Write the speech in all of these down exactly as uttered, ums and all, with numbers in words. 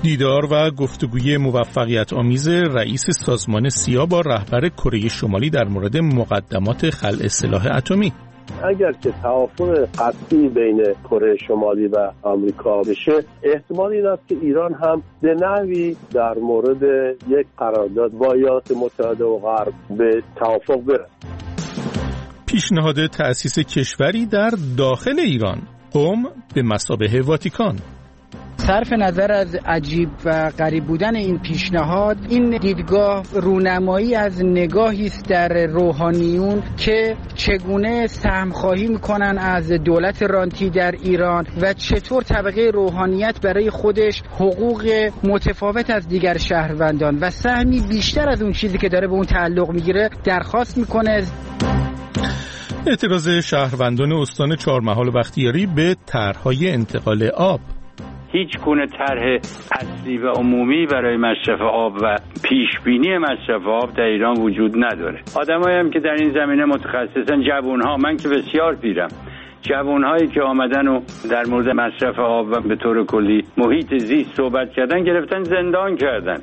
دیدار و گفتگوی موفقیت آمیز رئیس سازمان سیا با رهبر کره شمالی در مورد مقدمات خلع سلاح اتمی. اگر که توافق قطعی بین کره شمالی و آمریکا بشه، احتمال این است که ایران هم به نحوی در مورد یک قرارداد با ایالات متحده و غرب به توافق برسد. پیشنهاد تأسیس کشوری در داخل ایران، قم به مثابه واتیکان. صرف نظر از عجیب و غریب بودن این پیشنهاد، این دیدگاه رونمایی از نگاهی است در روحانیون که چگونه سهمخواهی میکنن از دولت رانتی در ایران و چطور طبقه روحانیت برای خودش حقوق متفاوت از دیگر شهروندان و سهمی بیشتر از اون چیزی که داره به اون تعلق میگیره درخواست میکنه. اعتراض شهروندان استان چهارمحال بختیاری به طرح‌های انتقال آب. هیچ گونه طرح اصلی و عمومی برای مصرف آب و پیشبینی مصرف آب در ایران وجود نداره. آدمایی هم که در این زمینه متخصصن، جوان‌ها، من که بسیار پیرم، جوان‌هایی که آمدن و در مورد مصرف آب و به طور کلی محیط زیست صحبت کردن، گرفتن زندان کردن.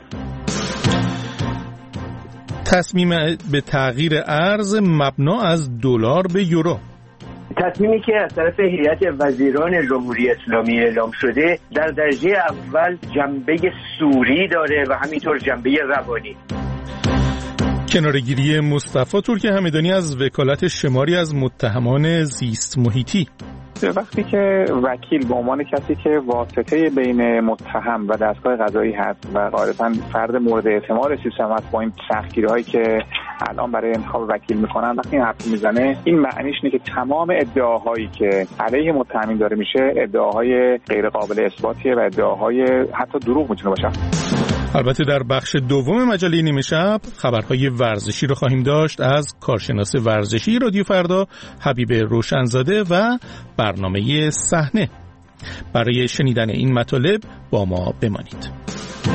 تصمیم به تغییر ارز مبنا از دلار به یورو. تصمیمی که از طرف هیئت وزیران جمهوری اسلامی اعلام شده در درجه اول جنبه سوری داره و همینطور جنبه روانی. کناره‌گیری مصطفی ترک همدانی از وکالت شماری از متهمان زیست محیطی. وقتی که وکیل به عنوان کسی که واسطه بین متهم و دستگاه قضایی هست و غالباً فرد مورد اعتماد سیستم هست، با این سختگیری‌هایی که الان برای انتخاب وکیل میکنن، وقتی این حرف میزنه، این معنیش اینه که تمام ادعاهایی که علیه متهمین داره میشه ادعاهای غیر قابل اثباتیه و ادعاهای حتی دروغ میتونه باشه. البته در بخش دوم مجله نیمه شب خبرهای ورزشی رو خواهیم داشت از کارشناس ورزشی رادیو فردا حبیب روشنزاده و برنامه صحنه. برای شنیدن این مطالب با ما بمانید.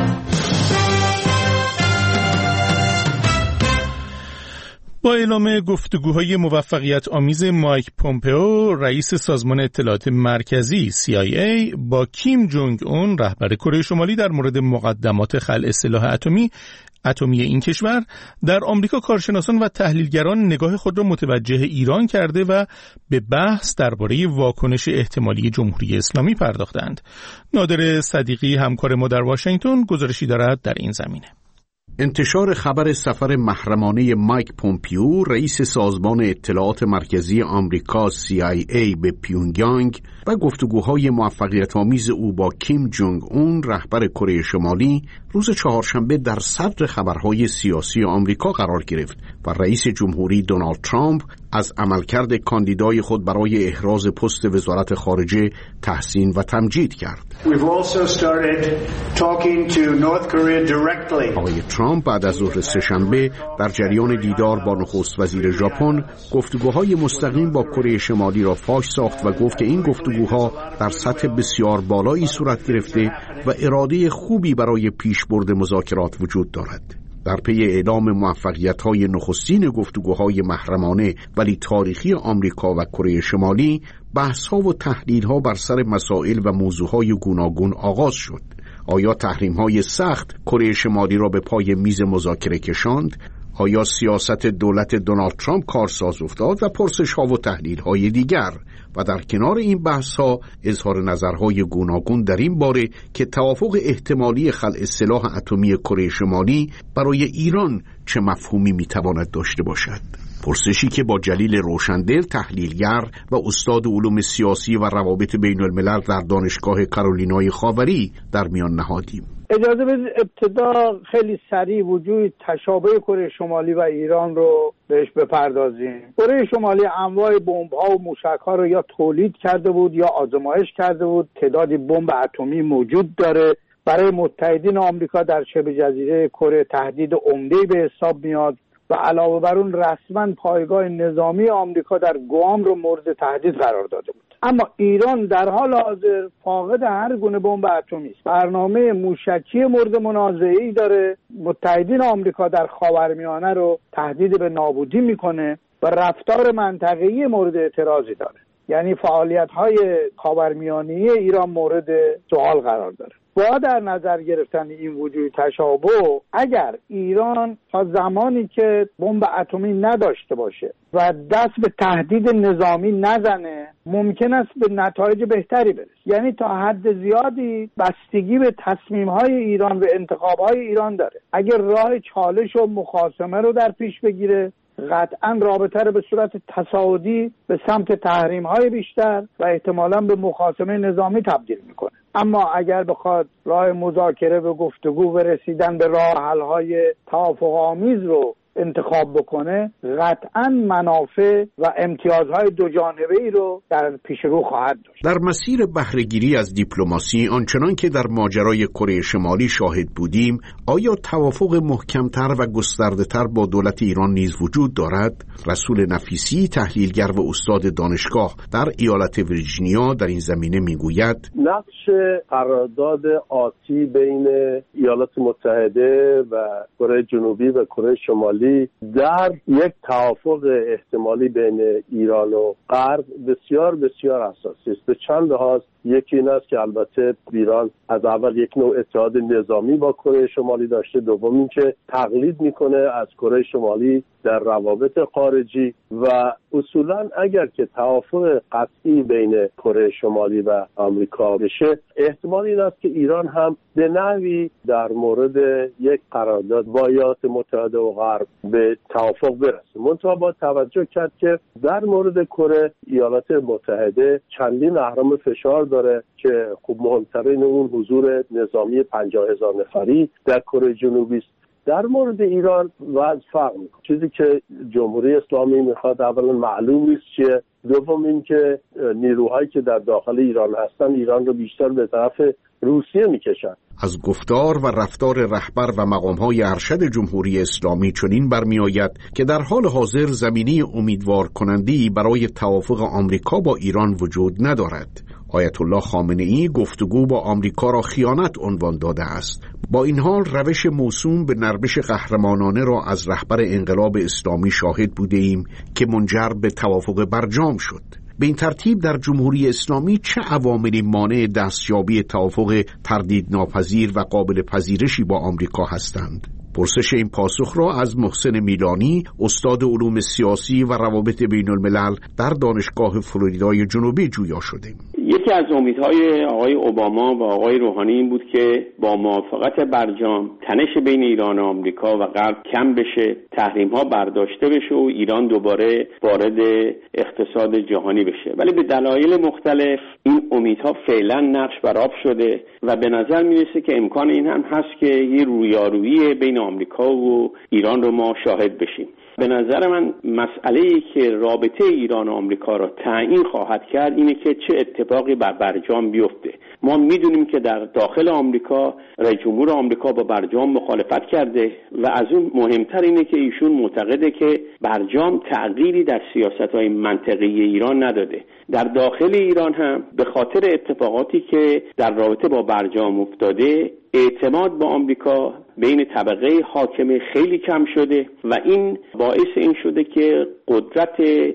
با اعلام گفتگوهای موفقیت آمیز مایک پومپئو رئیس سازمان اطلاعات مرکزی سی آی ای با کیم جونگ اون رهبر کره شمالی در مورد مقدمات خلع سلاح اتمی اتمی این کشور، در آمریکا کارشناسان و تحلیلگران نگاه خود را متوجه ایران کرده و به بحث درباره واکنش احتمالی جمهوری اسلامی پرداختند. نادر صدیقی همکار ما در واشنگتن گزارشی دارد در این زمینه. انتشار خبر سفر محرمانه مایک پومپئو رئیس سازمان اطلاعات مرکزی آمریکا سی آی ای به پیونگیانگ و گفتگوهای موفقیت‌آمیز او با کیم جونگ اون رهبر کره شمالی روز چهارشنبه در صدر خبرهای سیاسی آمریکا قرار گرفت و رئیس جمهوری دونالد ترامپ از عملکرد کاندیدای خود برای احراز پست وزارت خارجه تحسین و تمجید کرد. آقای ترامپ بعد از ظهر سه‌شنبه در جریان دیدار با نخست وزیر ژاپن گفتگوهای مستقیم با کره شمالی را فاش ساخت و گفت که این گفتگوها در سطح بسیار بالایی صورت گرفته و اراده خوبی برای پیشبرد مذاکرات وجود دارد. در پی اعلام موفقیت‌های نخستین گفتگوهای محرمانه ولی تاریخی آمریکا و کره شمالی، بحث‌ها و تحلیل‌ها بر سر مسائل و موضوعهای گوناگون آغاز شد. آیا تحریم‌های سخت کره شمالی را به پای میز مذاکره کشاند؟ آیا سیاست دولت دونالد ترامپ کارساز افتاد؟ و پرسش‌ها و تحلیل‌های دیگر. و در کنار این بحث‌ها اظهار نظرهای گوناگون در این باره که توافق احتمالی خلع سلاح اتمی کره شمالی برای ایران چه مفهومی میتواند داشته باشد. پرسشی که با جلیل روشندل، تحلیلگر و استاد علوم سیاسی و روابط بین الملل در دانشگاه کارولینای خاوری در میان نهادیم. اجازه بدید ابتدا خیلی سریع وجود تشابه کره شمالی و ایران رو بهش بپردازیم. کره شمالی انواع بمب‌ها و موشک‌ها رو یا تولید کرده بود یا آزمایش کرده بود. تعدادی بمب اتمی موجود داره. برای متحدین آمریکا در شبه جزیره کره تهدید عمده‌ای به حساب میاد و علاوه بر اون رسما پایگاه نظامی آمریکا در گوام رو مورد تهدید قرار داده بود. اما ایران در حال حاضر فاقد هر گونه بمب اتمی است. برنامه موشکی مورد منازعه‌ای داره. متحدین آمریکا در خاورمیانه رو تهدید به نابودی میکنه و رفتار منطقه‌ای مورد اعتراضی داره. یعنی فعالیت‌های خاورمیانه‌ای ایران مورد سوال قرار داره. با در نظر گرفتن این وجود تشابه، اگر ایران تا زمانی که بمب اتمی نداشته باشه و دست به تهدید نظامی نزنه ممکن است به نتایج بهتری برسه. یعنی تا حد زیادی بستگی به تصمیم‌های ایران و انتخاب‌های ایران داره. اگر راه چالش و مخاصمه رو در پیش بگیره قطعاً رابطه رو به صورت تصاعدی به سمت تحریم‌های بیشتر و احتمالاً به مخاصمه نظامی تبدیل میکنه. اما اگر بخواد راه مذاکره و گفتگو و رسیدن به راه حل‌های توافق‌آمیز رو انتخاب بکنه قطعاً منافع و امتیازهای دو جانبه‌ای رو در پیش رو خواهد داشت. در مسیر بهره‌گیری از دیپلماسی آنچنان که در ماجرای کره شمالی شاهد بودیم، آیا توافق محکمتر و گسترده‌تر با دولت ایران نیز وجود دارد؟ رسول نفیسی، تحلیلگر و استاد دانشگاه در ایالت ویرجینیا، در این زمینه میگوید نقش قرارداد آتی بین ایالات متحده و کره جنوبی و کره شمالی در یک توافق احتمالی بین ایران و غرب بسیار بسیار اساسی است. به چند لحاظ، یکی این است که البته ایران از اول یک نوع اتحاد نظامی با کره شمالی داشته، دوم این که تقلید میکنه از کره شمالی در روابط خارجی و اصولا اگر که توافق قطعی بین کره شمالی و آمریکا بشه احتمال این است که ایران هم به نحوی در مورد یک قرارداد با ایالات متحده و غرب به توافق برسه. منتها با توجه کرد که در مورد کره ایالات متحده چندین اهرم فشار داره که خوب مهمترین اون حضور نظامی پنجاه هزار نفری در کره جنوبی است. در مورد ایران وضع فرق میکنه. چیزی که جمهوری اسلامی میخواد اولا معلوم نیست چیه، دوم این که نیروهایی که در داخل ایران هستن ایران رو بیشتر به طرف روسیه میکشن. از گفتار و رفتار رهبر و مقامهای ارشد جمهوری اسلامی چنین برمیآید که در حال حاضر زمینه امیدوار کننده‌ای برای توافق آمریکا با ایران وجود ندارد. آیت الله خامنه‌ای گفتگو با آمریکا را خیانت عنوان داده است. با این حال روش موسوم به نرمش قهرمانانه را از رهبر انقلاب اسلامی شاهد بوده ایم که منجر به توافق برجام شد. به این ترتیب در جمهوری اسلامی چه عواملی مانع دستیابی توافق تردید ناپذیر و قابل پذیرشی با آمریکا هستند؟ پرسش این پاسخ را از محسن میلانی، استاد علوم سیاسی و روابط بین الملل در دانشگاه فلوریدای جنوبی جویا شدیم. یکی از امیدهای آقای اوباما و آقای روحانی این بود که با موافقت برجام تنش بین ایران و آمریکا و غرب کم بشه، تحریم‌ها برداشته بشه و ایران دوباره وارد اقتصاد جهانی بشه. ولی به دلایل مختلف این امیدها فعلا نقش بر آب شده و به نظر میرسه که امکان این هم هست که یه رویارویی بین آمریکا و ایران رو ما شاهد بشیم. به نظر من مسئله‌ای که رابطه ایران و آمریکا را تعیین خواهد کرد اینه که چه اتفاقی بر برجام بیفته. ما میدونیم که در داخل آمریکا رئیس جمهور آمریکا با برجام مخالفت کرده و از اون مهمتر اینه که ایشون معتقده که برجام تغییری در سیاست‌های منطقی ایران نداده. در داخل ایران هم به خاطر اتفاقاتی که در رابطه با برجام افتاده اعتماد به آمریکا بین طبقه حاکمه خیلی کم شده و این باعث این شده که قدرت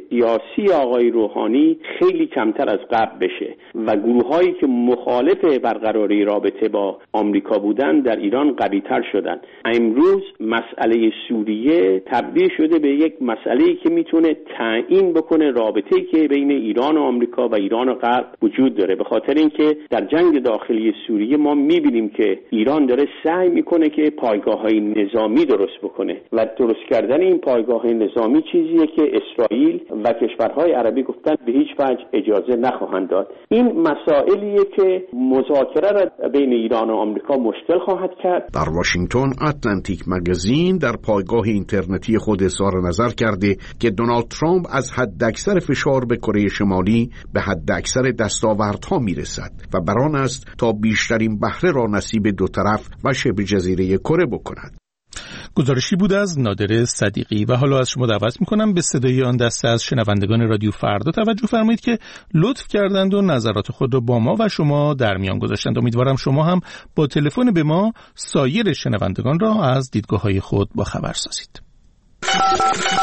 سیاسی آقای روحانی خیلی کمتر از قبل بشه و گروه‌هایی که مخالف برقراری رابطه با آمریکا بودن در ایران قوی‌تر شدن. امروز مسئله سوریه تبدیل شده به یک مسئله‌ای که میتونه تعیین بکنه رابطه‌ای که بین ایران و آمریکا و ایران و غرب وجود داره، به خاطر اینکه در جنگ داخلی سوریه ما می‌بینیم که ایران داره سعی میکنه که پایگاه‌های نظامی درست بکنه و درست کردن این پایگاه‌های نظامی چیزیه که اسرائیل و کشورهای عربی گفتن به هیچ وجه اجازه نخواهند داد. این مسائلیه که مذاکره را بین ایران و آمریکا مشکل خواهد کرد. در واشنگتن اتلانتیک مگزین در پایگاه اینترنتی خود اظهار نظر کرده که دونالد ترامپ از حداکثر فشار به کره شمالی به حداکثر دستاوردها میرسد و بران است تا بیشترین بهره را نصیب دو طرف و شبه جزیره کره بکند. گزارشی بود از نادر صدیقی. و حالا از شما دعوت میکنم به صدای آن دسته از شنوندگان رادیو فردا توجه فرمایید که لطف کردند و نظرات خود را با ما و شما در میان گذاشتند. امیدوارم شما هم با تلفن به ما سایر شنوندگان را از دیدگاه‌های خود با خبر سازید.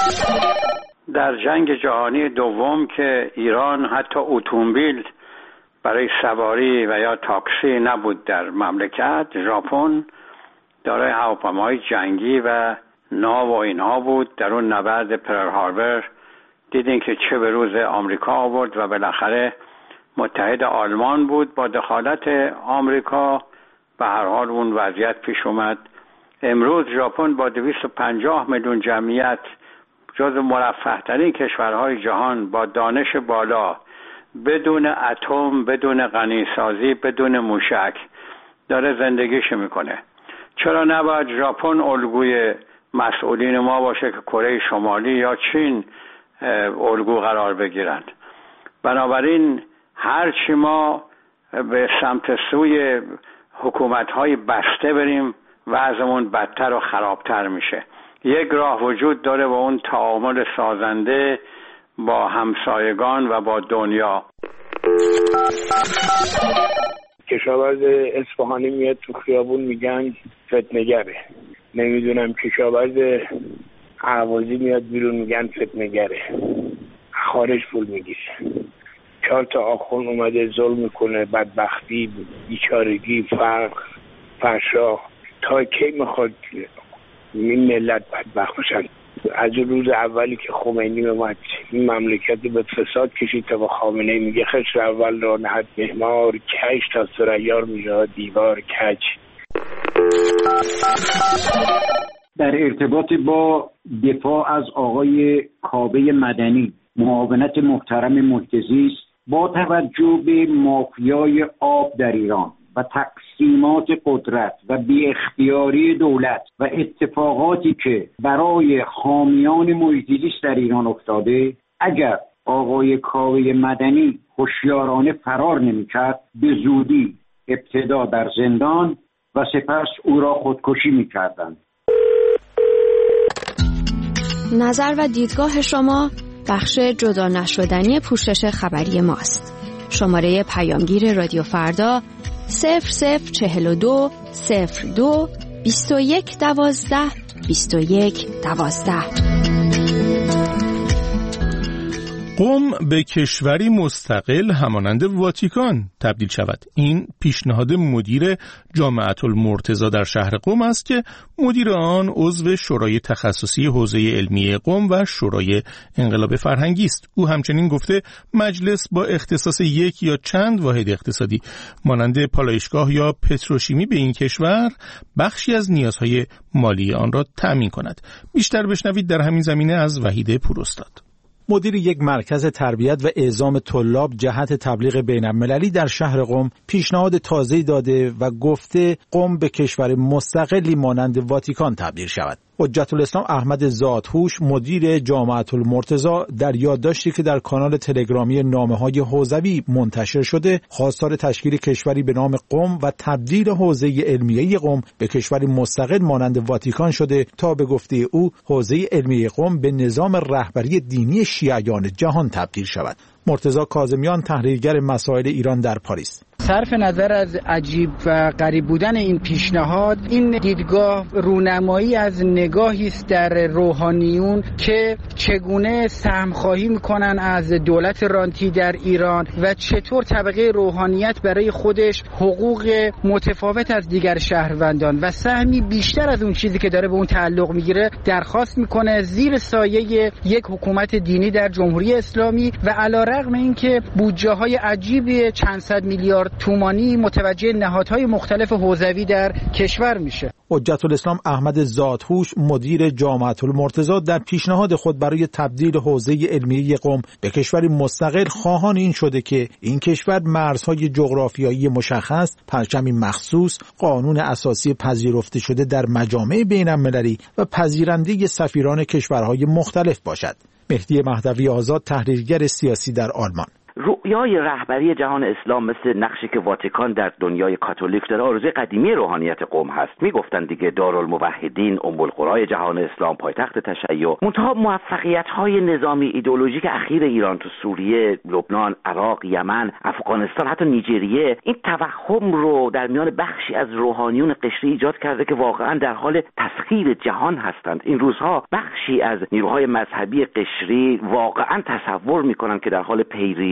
در جنگ جهانی دوم که ایران حتی اتومبیل برای سواری و یا تاکسی نبود در مملکت. ژاپن دارای هواپیماهای جنگی و ناو و اینها بود. در اون نبرد پرل هاربر دیدین که چه به روز آمریکا آورد و بالاخره متحد آلمان بود. با دخالت آمریکا به هر حال اون وضعیت پیش اومد. امروز ژاپن با دویست و پنجاه میلیون جمعیت جزو مرفه ترین کشورهای جهان با دانش بالا، بدون اتم، بدون غنیسازی، بدون موشک داره زندگیش میکنه. چرا نباید ژاپن الگوی مسئولین ما باشه که کره شمالی یا چین الگو قرار بگیرند؟ بنابراین هرچی ما به سمت سوی حکومت‌های بسته بریم وضعمون بدتر و خرابتر میشه. یک راه وجود داره و اون تعامل سازنده با همسایگان و با دنیا. کشاورز اصفهانی میاد تو خیابون میگن فتنه‌گره. نمیدونم کشاورز اهوازی میاد بیرون میگن فتنه‌گره. خارج پول میگیره. چهار تا آخوند اومده ظلم میکنه، بدبختی، بیچارگی، فقر، فحشا. تا کی میخواد این ملت بدبخت باشن؟ از روز اولی که خمینی اومد این مملکت به فساد کشید تا با خامنه‌ای میگه خشت اول را نهد مهمار کش تا سریار میشه دیوار کج. در ارتباط با دفاع از آقای کاوه مدنی، معاونت محترم محیط زیست، با توجه به مافیای آب در ایران و تقسیمات قدرت و بی اختیاری دولت و اتفاقاتی که برای حامیان محیط زیست در ایران افتاده، اگر آقای کاوه مدنی هوشیارانه فرار نمی‌کرد، به زودی ابتدا در زندان و سپس او را خودکشی می‌کردند. نظر و دیدگاه شما بخش جدا نشدنی پوشش خبری ماست. شماره پیامگیر رادیو فردا صفر صفر چهل و دو صفر دو بیست و یک دوازده بیست و یک دوازده. قم به کشوری مستقل همانند واتیکان تبدیل شود. این پیشنهاد مدیر جامعة المرتضی در شهر قم است که مدیر آن عضو شورای تخصصی حوزه علمی قم و شورای انقلاب فرهنگی است. او همچنین گفته مجلس با اختصاص یک یا چند واحد اقتصادی مانند پالایشگاه یا پتروشیمی به این کشور بخشی از نیازهای مالی آن را تأمین کند. بیشتر بشنوید در همین زمینه از وحید پوراستاد. مدیر یک مرکز تربیت و اعزام طلاب جهت تبلیغ بین‌المللی در شهر قم پیشنهاد تازه‌ای داده و گفته قم به کشور مستقلی مانند واتیکان تبدیل شود. حجت الاسلام احمد زادهوش مدیر جامعة المرتضی در یادداشتی که در کانال تلگرامی نامه‌های حوزوی منتشر شده خواستار تشکیل کشوری به نام قم و تبدیل حوزه علمیه قم به کشوری مستقل مانند واتیکان شده تا به گفته او حوزه علمیه قم به نظام رهبری دینی شیعیان جهان تبدیل شود. مرتضی کاظمیان تحلیلگر مسائل ایران در پاریس: صرف نظر از عجیب و غریب بودن این پیشنهاد، این دیدگاه رونمایی از نگاهی است در روحانیون که چگونه سهمخواهی میکنن از دولت رانتی در ایران و چطور طبقه روحانیت برای خودش حقوق متفاوت از دیگر شهروندان و سهمی بیشتر از اون چیزی که داره به اون تعلق میگیره درخواست میکنه زیر سایه یک حکومت دینی در جمهوری اسلامی و علیرغم اینکه بودجه های عجیبی چند صد میلیارد تومانی متوجه نهادهای مختلف حوزوی در کشور میشه. حجت الاسلام احمد زادهوش مدیر جامعة المرتضی در پیشنهاد خود برای تبدیل حوزه علمیه قم به کشوری مستقل خواهان این شده که این کشور مرزهای جغرافیایی مشخص، پرچمی مخصوص، قانون اساسی پذیرفته شده در مجامع بین‌المللی و پذیرنده سفیران کشورهای مختلف باشد. مهدی مهدوی آزاد تحلیلگر سیاسی در آلمان: رؤیای رهبری جهان اسلام مثل نقشی که واتیکان در دنیای کاتولیک داره آرزوی قدیمی روحانیت قم هست. میگفتن دیگه دارالموحدین، ام القرای جهان اسلام، پایتخت تشیع. منتها موفقیت‌های نظامی ایدئولوژیک اخیر ایران تو سوریه، لبنان، عراق، یمن، افغانستان، حتی نیجریه این توهم رو در میان بخشی از روحانیون قشری ایجاد کرده که واقعا در حال تسخیر جهان هستند. این روزها بخشی از نیروهای مذهبی قشری واقعا تصور میکنن که در حال پیریزی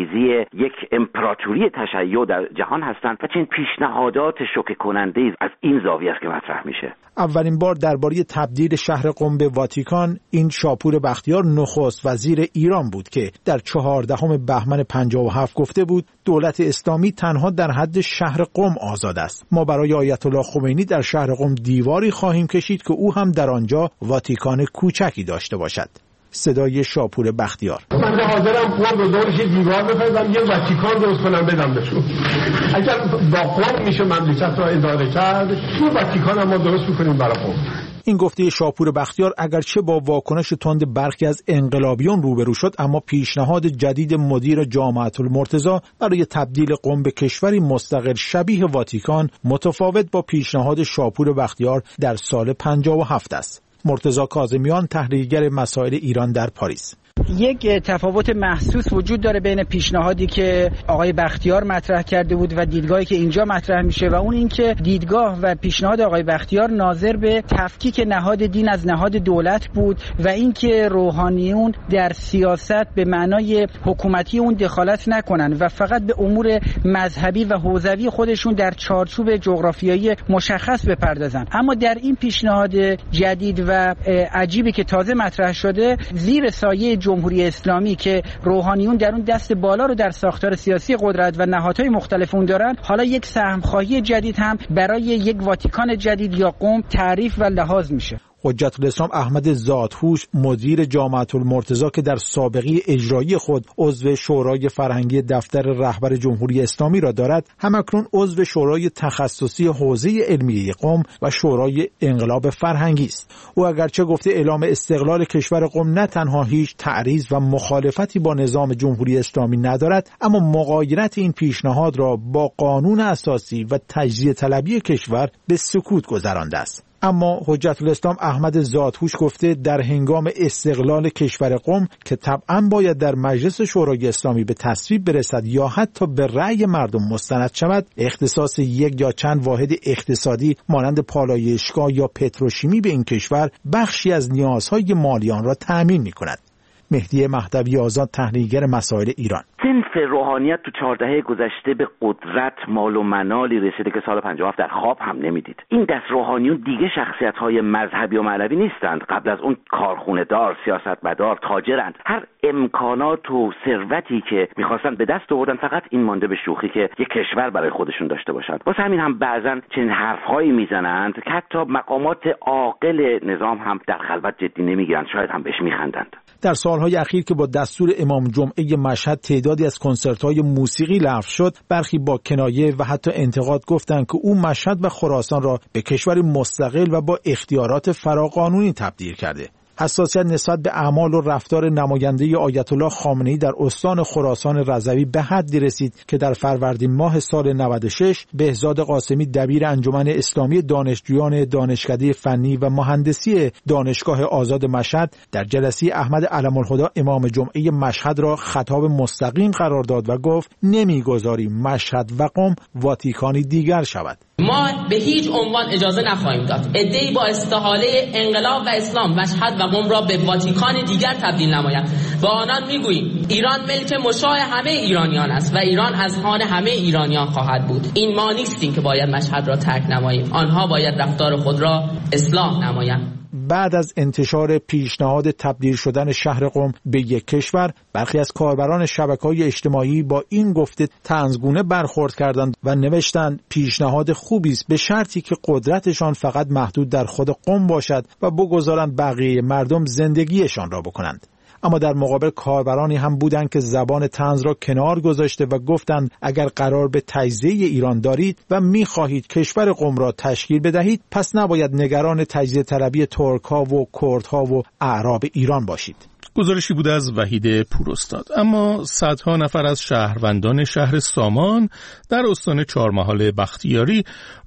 آمیزی یک امپراتوری تشیع در جهان هستند و چنین پیشنهادات شوکه کننده از این زاویه است که مطرح میشه. اولین بار درباره تبدیل شهر قم به واتیکان این شاپور بختیار نخست وزیر ایران بود که در چهاردهم بهمن پنجاه و هفت گفته بود دولت اسلامی تنها در حد شهر قم آزاد است. ما برای آیت الله خمینی در شهر قم دیواری خواهیم کشید که او هم در آنجا واتیکان کوچکی داشته باشد. صدای شاپور بختیار. من حاضرم قم رو دورش دیوار بپردم یه واتیکان درست کنم بدم بهشون. اگر با قم میشه مملکت را اداره کرد یه واتیکان هم ما درست میکنیم برای قم. این گفته شاپور بختیار اگرچه با واکنش تند برخی از انقلابیون روبرو شد، اما پیشنهاد جدید مدیر جامعه المرتضی برای تبدیل قم به کشوری مستقل شبیه واتیکان متفاوت با پیشنهاد شاپور بختیار در سال پنجاه و هفت است. مرتضی کاظمیان، تحلیلگر مسائل ایران در پاریس: یک تفاوت محسوس وجود داره بین پیشنهادی که آقای بختیار مطرح کرده بود و دیدگاهی که اینجا مطرح میشه و اون این که دیدگاه و پیشنهاد آقای بختیار ناظر به تفکیک نهاد دین از نهاد دولت بود و اینکه روحانیون در سیاست به معنای حکومتی اون دخالت نکنن و فقط به امور مذهبی و حوزوی خودشون در چارچوب جغرافیایی مشخص بپردازن. اما در این پیشنهاد جدید و عجیبی که تازه مطرح شده زیر سایه جمهوری اسلامی که روحانیون در اون دست بالا رو در ساختار سیاسی قدرت و نهادهای مختلف اون دارن، حالا یک سهمخواهی جدید هم برای یک واتیکان جدید یا قم تعریف و لحاظ میشه. حجت الاسلام احمد زادهوش، مدیر جامعه المرتضی که در سابقه اجرایی خود عضو شورای فرهنگی دفتر رهبر جمهوری اسلامی را دارد، همکنون عضو شورای تخصصی حوزه علمیه قم و شورای انقلاب فرهنگی است. او اگرچه گفته اعلام استقلال کشور قم نه تنها هیچ تعریض و مخالفتی با نظام جمهوری اسلامی ندارد، اما مغایرت این پیشنهاد را با قانون اساسی و تجزیه طلبی کشور به سکوت گذرانده است. اما حجت الاسلام احمد زادهوش گفته در هنگام استقلال کشور قم که طبعا باید در مجلس شورای اسلامی به تصویب برسد یا حتی به رأی مردم مستند شود، اختصاص یک یا چند واحد اقتصادی مانند پالایشگاه یا پتروشیمی به این کشور بخشی از نیازهای مالی آن را تأمین می‌کند. مهدی مهدوی آزاد، تحلیلگر مسائل ایران: صنف روحانیت تو چهار دهه گذشته به قدرت، مال و منالی رسیده که سال پنجاه و هفت در خواب هم نمیدید. این دست روحانیون دیگه شخصیت‌های مذهبی و معنوی نیستند. قبل از اون کارخونه دار، سیاستمدار، تاجرند. هر امکانات و ثروتی که می‌خواستن به دست آوردن، فقط این مانده به شوخی که یک کشور برای خودشون داشته باشند. واسه همین هم بعضن چنین حرف‌هایی میزنند که حتی مقامات عاقل نظام هم در خلوت جدی نمیگیرند، شاید هم بهش میخندند. در سالهای اخیر که با دستور امام جمعه مشهد تعدادی از کنسرت‌های موسیقی لغو شد، برخی با کنایه و حتی انتقاد گفتند که او مشهد و خراسان را به کشوری مستقل و با اختیارات فراقانونی تبدیل کرده. حساسیت نسبت به اعمال و رفتار نماینده آیت الله خامنه‌ای در استان خراسان رضوی به حدی رسید که در فروردین ماه سال نود و شش بهزاد قاسمی، دبیر انجمن اسلامی دانشجویان دانشکده فنی و مهندسی دانشگاه آزاد مشهد، در جلسه احمد علم‌الهدی امام جمعه مشهد را خطاب مستقیم قرار داد و گفت نمی‌گذاریم مشهد و قم واتیکانی دیگر شود. ما به هیچ عنوان اجازه نخواهیم داد عده‌ای با استحاله انقلاب و اسلام مشهد و قم را به واتیکان دیگر تبدیل نمایند. با آنان میگوییم ایران ملک مشاع همه ایرانیان است و ایران از آن همه ایرانیان خواهد بود. این ما نیستیم که باید مشهد را ترک نماییم، آنها باید رفتار خود را اصلاح نمایند. بعد از انتشار پیشنهاد تبدیل شدن شهر قم به یک کشور، برخی از کاربران شبکه‌های اجتماعی با این گفته طنزگونه برخورد کردند و نوشتند پیشنهاد خوبی است به شرطی که قدرتشان فقط محدود در خود قم باشد و بگذارند بقیه مردم زندگیشان را بکنند. اما در مقابل کاربرانی هم بودند که زبان طنز را کنار گذاشته و گفتند اگر قرار به تجزیه ایران دارید و می‌خواهید کشور قم را تشکیل بدهید، پس نباید نگران تجزیه طلبی ترک‌ها و کردها و اعراب ایران باشید. گزارشی بود از وحید پوراستاد. اما صدها نفر از شهروندان شهر سامان در استان چهارمحال بختیاری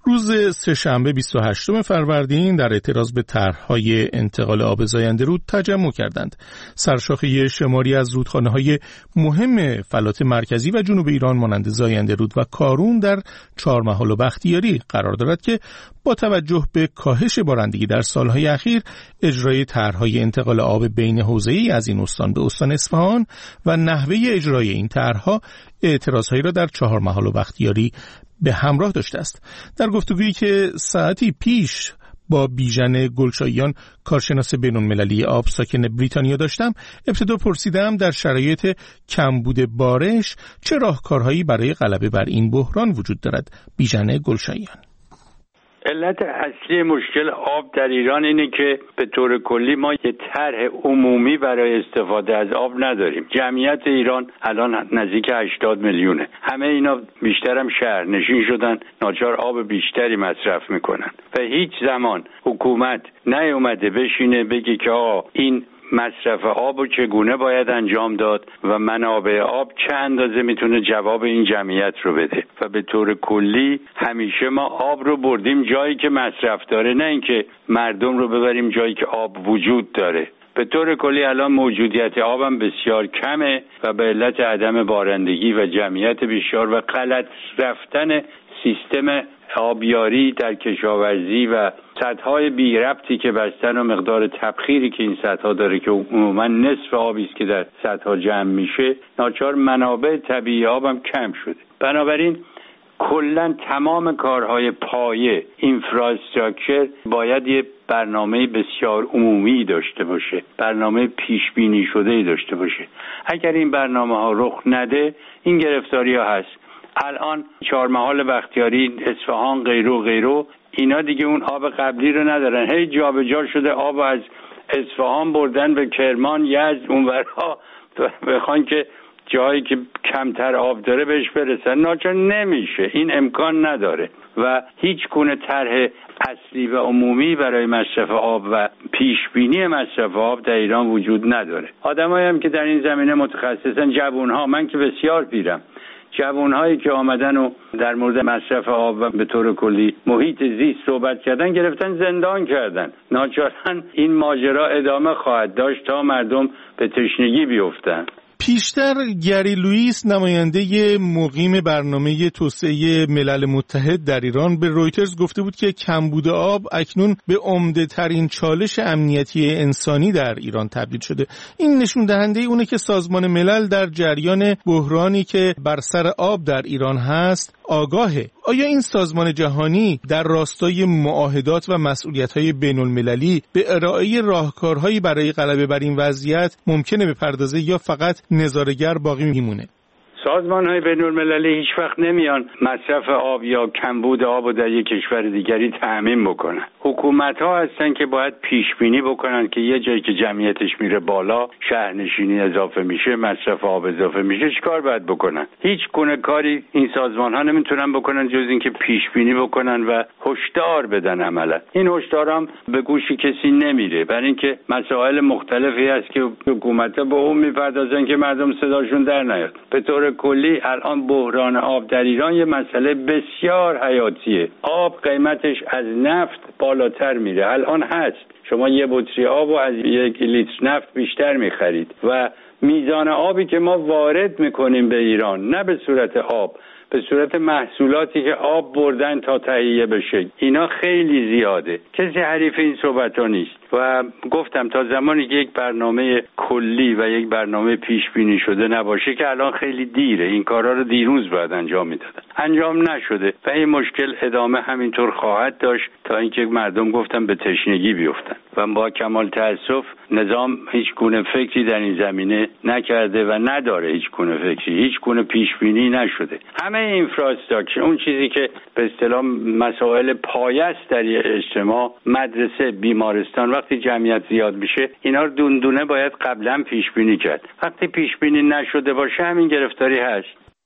روز سه‌شنبه بیست و هشتم فروردین در اعتراض به طرح‌های انتقال آب زاینده رود تجمع کردند. سرشاخه شماری از رودخانه‌های مهم فلات مرکزی و جنوب ایران مانند زاینده رود و کارون در چهارمحال و بختیاری قرار دارد که با توجه به کاهش بارندگی در سالهای اخیر اجرای طرح‌های انتقال آب بین حوزه‌ای از این استان به استان اصفهان و نحوه اجرای این طرح‌ها اعتراضهایی را در چهارمحال و بختیاری به همراه داشته است. در گفتگویی که ساعتی پیش با بیژن گلشاییان کارشناس بین‌المللی آب ساکن بریتانیا داشتم، ابتدا پرسیدم در شرایط کمبود بارش چه راهکارهایی برای غلبه بر این بحران وجود دارد. بیژن گلشاییان: علت اصلی مشکل آب در ایران اینه که به طور کلی ما یه طرح عمومی برای استفاده از آب نداریم. جمعیت ایران الان نزدیک هشتاد میلیونه. همه اینا بیشترم شهرنشین شدن، ناچار آب بیشتری مصرف میکنن و هیچ زمان حکومت نیومده بشینه بگه که آقا این مصرف آب رو چگونه باید انجام داد و منابع آب چه اندازه میتونه جواب این جمعیت رو بده. و به طور کلی همیشه ما آب رو بردیم جایی که مصرف داره، نه اینکه مردم رو ببریم جایی که آب وجود داره. به طور کلی الان موجودیت آبم بسیار کمه و به علت عدم بارندگی و جمعیت بسیار و غلط رفتن سیستم آبیاری در کشاورزی و سدهای بی ربطی که بستن و مقدار تبخیری که این سدها داره که عموما نصف آبی است که در سدها جمع میشه، ناچار منابع طبیعی آبم کم شده. بنابراین کلا تمام کارهای پایه اینفراستراکچر باید یه برنامه بسیار عمومی داشته باشه، برنامه پیش بینی شده داشته باشه. اگر این برنامه ها رخ نده این گرفتاری ها هست. الان چهارمحال بختیاری، اصفهان، غیره غیره اینا دیگه اون آب قبلی رو ندارن، هی جابجا شده آب از اصفهان بردن به کرمان، یزد، اونورها بخوان که جایی که کمتر آب داره بهش برسن. ناچار نمیشه، این امکان نداره و هیچ گونه طرح اصلی و عمومی برای مصرف آب و پیش بینی مصرف آب در ایران وجود نداره. آدمایی هم که در این زمینه متخصصن، جوانها، من که بسیار پیرم، جوانهایی که آمدن و در مورد مصرف آب و به طور کلی محیط زیست صحبت کردن گرفتن زندان کردن. ناچارن این ماجرا ادامه خواهد داشت تا مردم به تشنگی بیفتن. پیشتر گری لوئیس، نماینده مقیم برنامه توسعه ملل متحد در ایران، به رویترز گفته بود که کمبود آب اکنون به عمده ترین چالش امنیتی انسانی در ایران تبدیل شده. این نشون دهنده اونه که سازمان ملل در جریان بحرانی که بر سر آب در ایران هست آگاهه. آیا این سازمان جهانی در راستای معاهدات و مسئولیت‌های بین‌المللی به ارائه راهکارهایی برای غلبه بر این وضعیت ممکنه بپردازه یا فقط نظاره‌گر باقی میمونه؟ سازمان‌های بین‌المللی هیچ وقت نمیان مصرف آب یا کمبود آب رو در یک کشور دیگری تأمین بکنن. حکومت‌ها هستن که باید پیش بینی بکنن که یه جایی که جمعیتش میره بالا، شهرنشینی اضافه میشه، مصرف آب اضافه میشه، چیکار باید بکنن؟ هیچ گونه کاری این سازمان‌ها نمیتونن بکنن جز اینکه پیش بینی بکنن و هشدار بدن. عملا این هشدارام به گوش کسی نمیره، برای اینکه مسائل مختلفی هست که حکومت‌ها به اون میپردازن که مردم صداشون در نیاد. به طور کلی الان بحران آب در ایران یه مسئله بسیار حیاتیه. آب قیمتش از نفت بالاتر میره، الان هست شما یه بطری آب و از یک لیتر نفت بیشتر میخرید و میزان آبی که ما وارد میکنیم به ایران، نه به صورت آب، به صورت محصولاتی که آب بردن تا تهیه بشه، اینا خیلی زیاده. کسی حریف این صحبت ها نیست و گفتم تا زمانی که یک برنامه کلی و یک برنامه پیش بینی شده نباشه که الان خیلی دیره، این کارا رو دیروز باید انجام میدادن، انجام نشده و این مشکل ادامه همینطور خواهد داشت تا اینکه مردم گفتم به تشنگی بیفتن و با کمال تأسف نظام هیچ گونه فکری در این زمینه نکرده و نداره، هیچ گونه فکری، هیچ گونه پیش بینی نشده. همه اینفراستراکچر، اون چیزی که به اصطلاح مسائل پایه است در اجتماع، مدرسه، بیمارستان، وقتی جمعیت زیاد میشه اینا رو دونه دونه باید قبلا پیش بینی کرد. وقتی پیش بینی نشده باشه همین گرفتاری هست.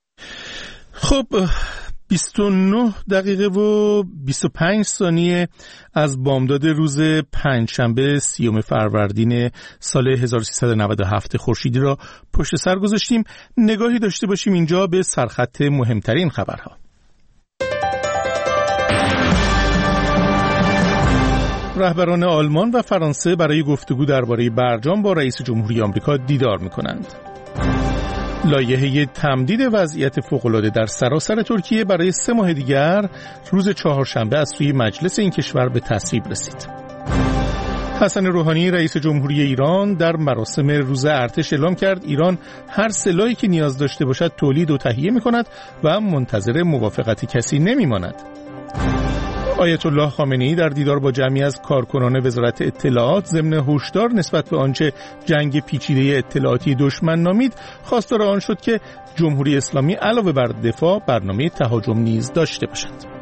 خب بیست و نه دقیقه و بیست و پنج ثانیه از بامداد روز پنجشنبه سیوم فروردین سال هزار و سیصد و نود و هفت خورشیدی را پشت سر گذاشتیم. نگاهی داشته باشیم اینجا به سرخط مهمترین خبرها. رهبران آلمان و فرانسه برای گفتگو درباره برجام با رئیس جمهوری آمریکا دیدار می‌کنند. لایحه تمدید وضعیت فوق‌العاده در سراسر ترکیه برای سه ماه دیگر روز چهارشنبه از سوی مجلس این کشور به تصویب رسید. حسن روحانی رئیس جمهوری ایران در مراسم روز ارتش اعلام کرد ایران هر سلاحی که نیاز داشته باشد تولید و تهیه می‌کند و منتظر موافقت کسی نمی‌ماند. آیت الله خامنه‌ای در دیدار با جمعی از کارکنان وزارت اطلاعات ضمن هشدار نسبت به آنچه جنگ پیچیده اطلاعاتی دشمن نامید خواستار آن شد که جمهوری اسلامی علاوه بر دفاع برنامه تهاجم نیز داشته باشد.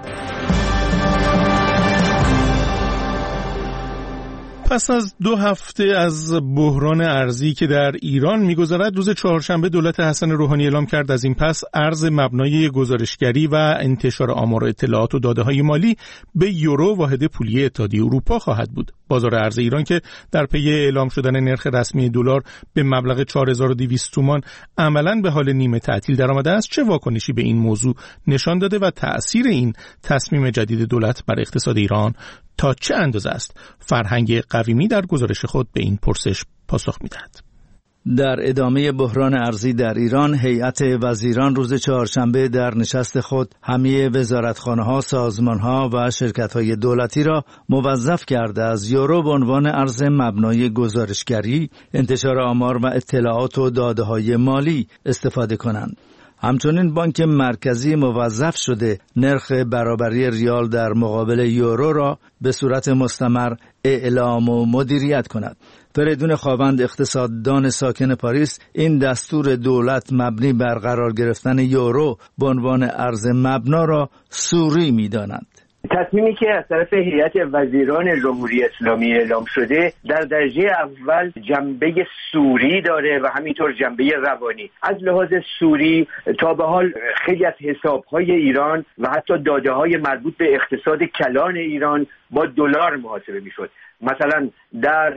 پس از دو هفته از بحران ارزی که در ایران می‌گذرد، روز چهارشنبه دولت حسن روحانی اعلام کرد از این پس ارز مبنای گزارشگری و انتشار آمار و اطلاعات و داده‌های مالی به یورو واحد پولی اتحادیه اروپا خواهد بود. بازار ارز ایران که در پی اعلام شدن نرخ رسمی دلار به مبلغ چهار هزار و دویست تومان عملاً به حال نیمه تعطیل درآمده است، چه واکنشی به این موضوع نشان داده و تأثیر این تصمیم جدید دولت بر اقتصاد ایران تا چه اندازه است؟ فرهنگ قویمی در گزارش خود به این پرسش پاسخ می‌دهد. در ادامه بحران ارزی در ایران، هیئت وزیران روز چهارشنبه در نشست خود همه وزارتخانه‌ها، سازمان‌ها و شرکت‌های دولتی را موظف کرده از یورو به عنوان ارز مبنای گزارشگری، انتشار آمار و اطلاعات و داده‌های مالی استفاده کنند. همچنین بانک مرکزی موظف شده نرخ برابری ریال در مقابل یورو را به صورت مستمر اعلام و مدیریت کند. فریدون خاوند، اقتصاددان ساکن پاریس، این دستور دولت مبنی بر قرار گرفتن یورو به عنوان ارز مبنا را سوری می‌داند. تصمیمی که از طرف هیئت وزیران جمهوری اسلامی اعلام شده در درجه اول جنبه سوری داره و همینطور جنبه روانی. از لحاظ سوری تا به حال خیلی از حساب‌های ایران و حتی داده‌های مربوط به اقتصاد کلان ایران با دلار محاسبه می‌شد. مثلا در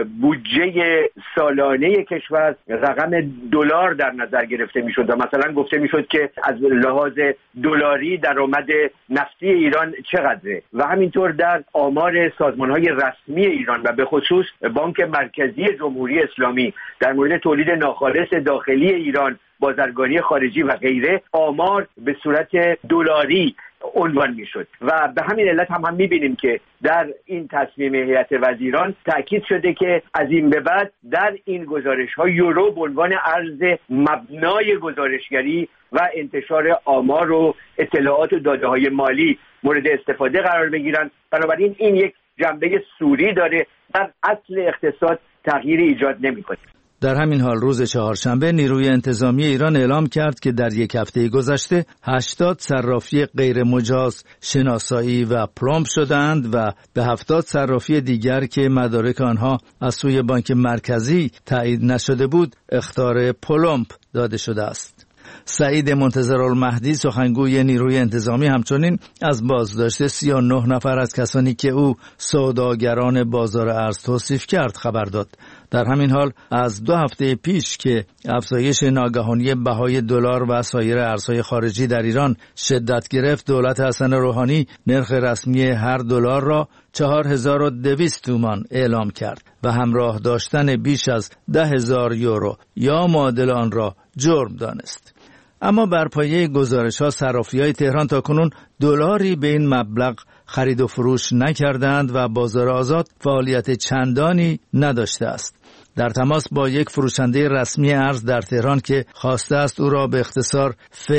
بودجه سالانه کشور رقم دلار در نظر گرفته میشد و مثلا گفته میشد که از لحاظ دلاری درآمد نفتی ایران چقدره و همینطور در آمار سازمان‌های رسمی ایران و به خصوص بانک مرکزی جمهوری اسلامی در مورد تولید ناخالص داخلی ایران، بازرگانی خارجی و غیره آمار به صورت دلاری عنوان میشد و به همین علت هم هم میبینیم که در این تصمیم هیئت وزیران تاکید شده که از این به بعد در این گزارش ها یورو به عنوان ارز مبنای گزارشگری و انتشار آمار و اطلاعات و داده های مالی مورد استفاده قرار بگیرن. بنابراین این یک جنبه سوری داره، در اصل اقتصاد تغییری ایجاد نمیکنه. در همین حال روز چهارشنبه نیروی انتظامی ایران اعلام کرد که در یک هفته گذشته هشتاد صرافی غیر مجاز شناسایی و پلمب شدند و به هفتاد صرافی دیگر که مدارک آنها از سوی بانک مرکزی تایید نشده بود اخطار پلمب داده شده است. سعید منتظرالمهدی سخنگوی نیروی انتظامی همچنین از بازداشت سی و نه نفر از کسانی که او سوداگران بازار ارز توصیف کرد خبر داد. در همین حال از دو هفته پیش که افزایش ناگهانی بهای دلار و سایر ارزهای خارجی در ایران شدت گرفت، دولت حسن روحانی نرخ رسمی هر دلار را چهار هزار و دویست تومان اعلام کرد و همراه داشتن بیش از ده هزار یورو یا معادل آن را جرم دانست. اما بر پایه گزارش‌ها صرافی‌های تهران تاکنون دلاری به این مبلغ خرید و فروش نکردند و بازار آزاد فعالیت چندانی نداشته است. در تماس با یک فروشنده رسمی ارز در تهران که خواسته است او را به اختصار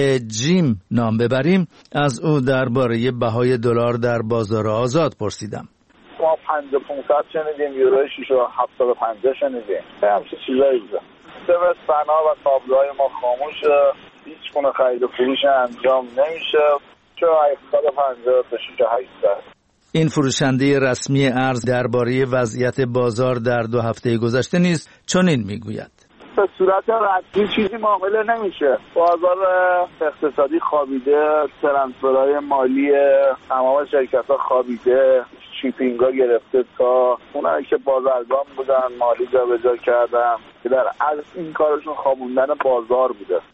فجیم نام ببریم، از او درباره بهای دلار در بازار آزاد پرسیدم. ما پنجاه پانصد شنیدیم، یورو شش و هفتاد و پنجاه شنیدیم. همچین چیزایی بوده. سرویس بنا و تابلوهای ما خاموشه، هیچ گونه خرید و فروش انجام نمیشه. چرا هشتصد و پنجاه تا شش هزار و هشتصد. این فروشنده رسمی ارز درباره وضعیت بازار در دو هفته گذشته نیز چنین میگوید: به صورت رسمی چیزی معامله نمیشه. بازار اقتصادی خوابیده، ترانسفرهای مالی تمام شرکت‌ها خوابیده، شیپینگ‌ها گرفته تا اونایی که بازرگان بودن مالی جابجا کردن که در اصل این کارشون خوابوندن بازار بوده.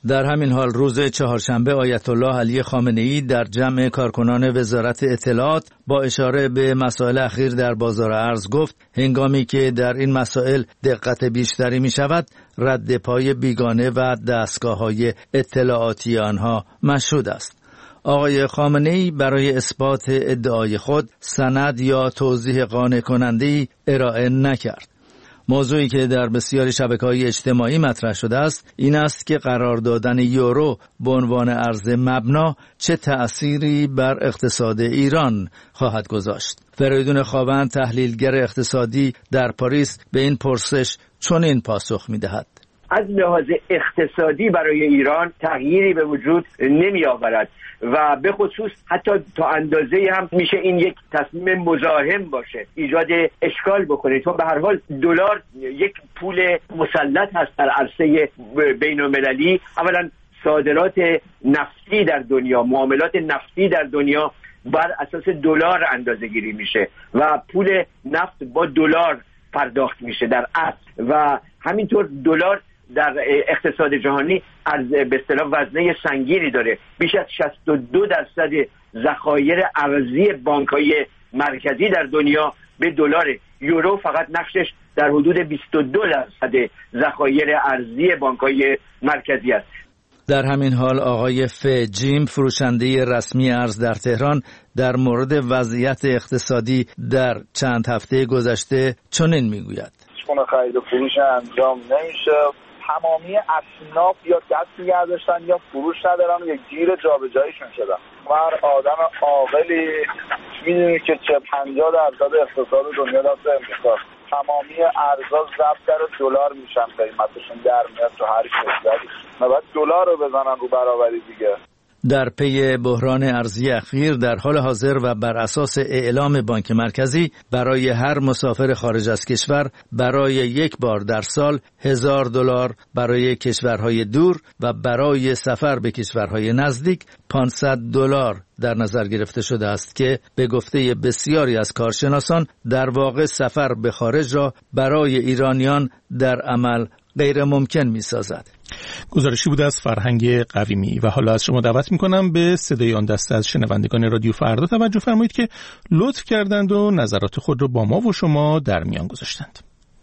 در همین حال روز چهارشنبه آیت الله علی خامنه‌ای در جمع کارکنان وزارت اطلاعات با اشاره به مسائل اخیر در بازار ارز گفت هنگامی که در این مسائل دقت بیشتری می شود رد پای بیگانه و دستگاه‌های اطلاعاتی آنها مشهود است. آقای خامنه‌ای برای اثبات ادعای خود سند یا توضیح قانع کننده‌ای ارائه نکرد. موضوعی که در بسیاری شبکه‌های اجتماعی مطرح شده است این است که قرار دادن یورو به عنوان ارز مبنا چه تأثیری بر اقتصاد ایران خواهد گذاشت. فریدون خاوند تحلیلگر اقتصادی در پاریس به این پرسش چنین پاسخ می‌دهد: از لحاظ اقتصادی برای ایران تغییری به وجود نمی آورد و به خصوص حتی تا اندازه هم میشه این یک تصمیم مزاحم باشه، ایجاد اشکال بکنه، چون به هر حال دلار یک پول مسلط هست در عرصه بین المللی. اولا صادرات نفتی در دنیا، معاملات نفتی در دنیا بر اساس دلار اندازه گیری میشه و پول نفت با دلار پرداخت میشه در اصل و همینطور دلار در اقتصاد جهانی از به اصطلاح وزنه سنگینی داره. بیش از شصت و دو درصد ذخایر ارزی بانک‌های مرکزی در دنیا به دلار. یورو فقط نقشش در حدود بیست و دو درصد ذخایر ارزی بانک‌های مرکزی است. در همین حال آقای ف جیم فروشنده رسمی ارز در تهران در مورد وضعیت اقتصادی در چند هفته گذشته چنین میگوید: هیچگونه خرید و فروش انجام نمیشه. تمامی اصناف یا دست نگه داشتن یا فروش ندارن و یک گیر جابجاییشون شدن. هر آدم عاقلی میدونه که چه پنجاه درصد اقتصاد دنیا دست امریکاست. تمامی ارزا ضرب در دلار میشن، قیمتشون در میاد تو هر کشوری. بعد دلار رو بزنن رو برابری دیگه. در پی بحران ارزی اخیر در حال حاضر و بر اساس اعلام بانک مرکزی برای هر مسافر خارج از کشور برای یک بار در سال هزار دلار، برای کشورهای دور و برای سفر به کشورهای نزدیک پانصد دلار در نظر گرفته شده است که به گفته بسیاری از کارشناسان در واقع سفر به خارج را برای ایرانیان در عمل غیر ممکن می سازد. گزارشی بود از فرهنگ قویمی. و حالا از شما دعوت میکنم به صدای آن دسته از شنوندگان رادیو فردا توجه فرمایید که لطف کردند و نظرات خود را با ما و شما در میان گذاشتند.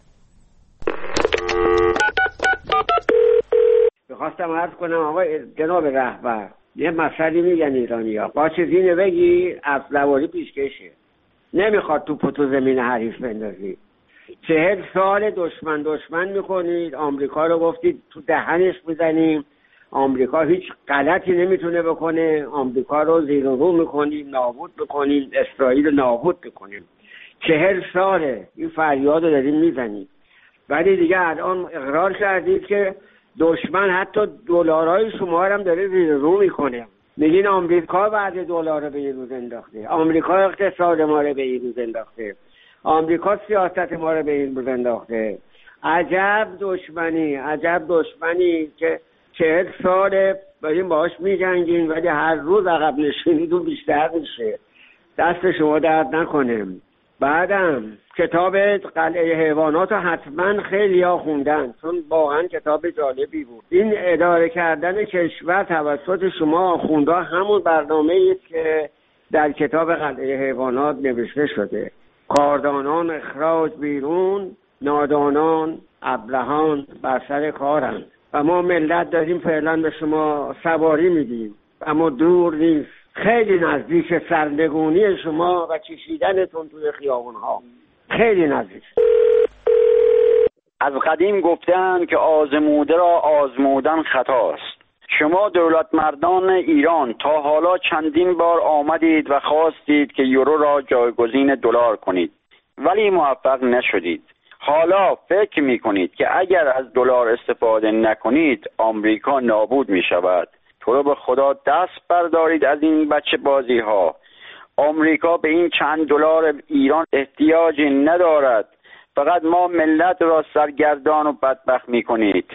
میخواستم عرض کنم آقای جناب رهبر، یه مسئله میگن ایرانی‌ها، قاچزینه بگی افزواری پیشکشه، نمیخواد تو پتو زمین حریف بندازی. چهل سال دشمن دشمن میکنید، آمریکا رو گفتید تو دهنش میزنیم، آمریکا هیچ غلطی نمیتونه بکنه، آمریکا رو زیر و رو میکنیم، نابود میکنیم، اسرائیل رو نابود میکنیم. چهل ساله این فریاد رو داریم میزنید، ولی دیگه الان اقرار کردید که دشمن حتی دلارای شما هم داره زیر رو میکنه. میگین آمریکا بعد دلار رو به این روز انداخته، آمریکا اقتصاد ما رو به این روز انداخته، آمریکا سیاست ما رو به این روز انداخته. عجب دشمنی، عجب دشمنی که چهل ساله باید باهاش میجنگین ولی هر روز عقب نشینید و بیشتر میشه. دست شما درد نکنه. بعدم کتاب قلعه حیوانات رو حتما خیلی ها خوندن، چون واقعا کتاب جالبی بود. این اداره کردن کشور توسط شما آخوندا همون برنامه ایست که در کتاب قلعه حیوانات نوشته شده. کاردانان اخراج بیرون، نادانان ابلهان بر سر کارند. و ما ملت داریم فعلا به شما سواری میدیم، اما دور نیست، خیلی نزدیک سرنگونی شما و کشیدنتون توی خیابونها، خیلی نزدیک. از قدیم گفتن که آزموده را آزمودن خطاست. شما دولت مردان ایران تا حالا چندین بار آمدید و خواستید که یورو را جایگزین دلار کنید، ولی موفق نشدید. حالا فکر می کنید که اگر از دلار استفاده نکنید آمریکا نابود می شود. تو رو به خدا دست بردارید از این بچه بازی ها. آمریکا به این چند دلار ایران احتیاجی ندارد، فقط ما ملت را سرگردان و بدبخت می کنید.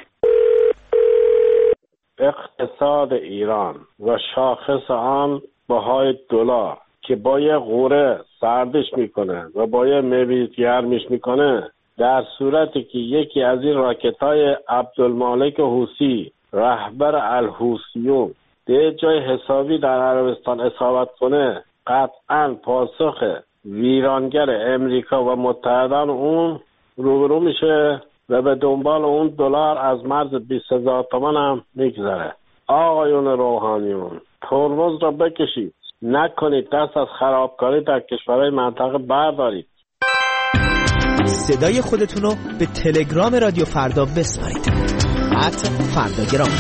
اقتصاد ایران و شاخص آن بهای دلار که با یه غوره سردش میکنه و با یه میویز گرمش میکنه، در صورتی که یکی از این راکت‌های عبدالمالک حوثی رهبر الحوثیون ده جای حسابی در عربستان اصابت کنه، قطعا پاسخ ویرانگر امریکا و متحدان اون روبرو میشه و به دنبال اون دلار از مرز بیست هزار تومان هم میگذره. آقایون روحانیون، ترمز را بکشید، نکنید دست از خرابکاری در کشورهای منطقه بردارید. صدای خودتون رو به تلگرام رادیو فردا بسپارید. ات فرداگرام.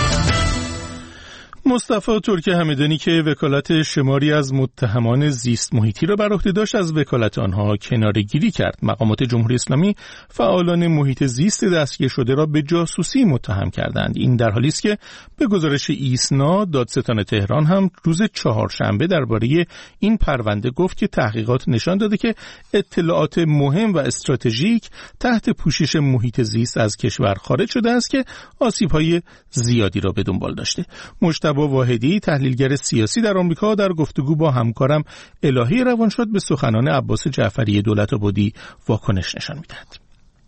مصطفی ترک همدانی که وکالت شماری از متهمان زیست محیطی را بر عهده داشت از وکالت آنها کناره‌گیری کرد. مقامات جمهوری اسلامی فعالان محیط زیست دستگیر شده را به جاسوسی متهم کردند. این در حالی است که به گزارش ایسنا دادستان تهران هم روز چهارشنبه درباره این پرونده گفت که تحقیقات نشان داده که اطلاعات مهم و استراتژیک تحت پوشش محیط زیست از کشور خارج شده است که آسیب‌های زیادی را به دنبال داشته. مجتبی واحدی تحلیلگر سیاسی در آمریکا در گفتگو با همکارم الهی روانشاد به سخنان عباس جعفری دولت‌آبادی واکنش نشان می‌دهد.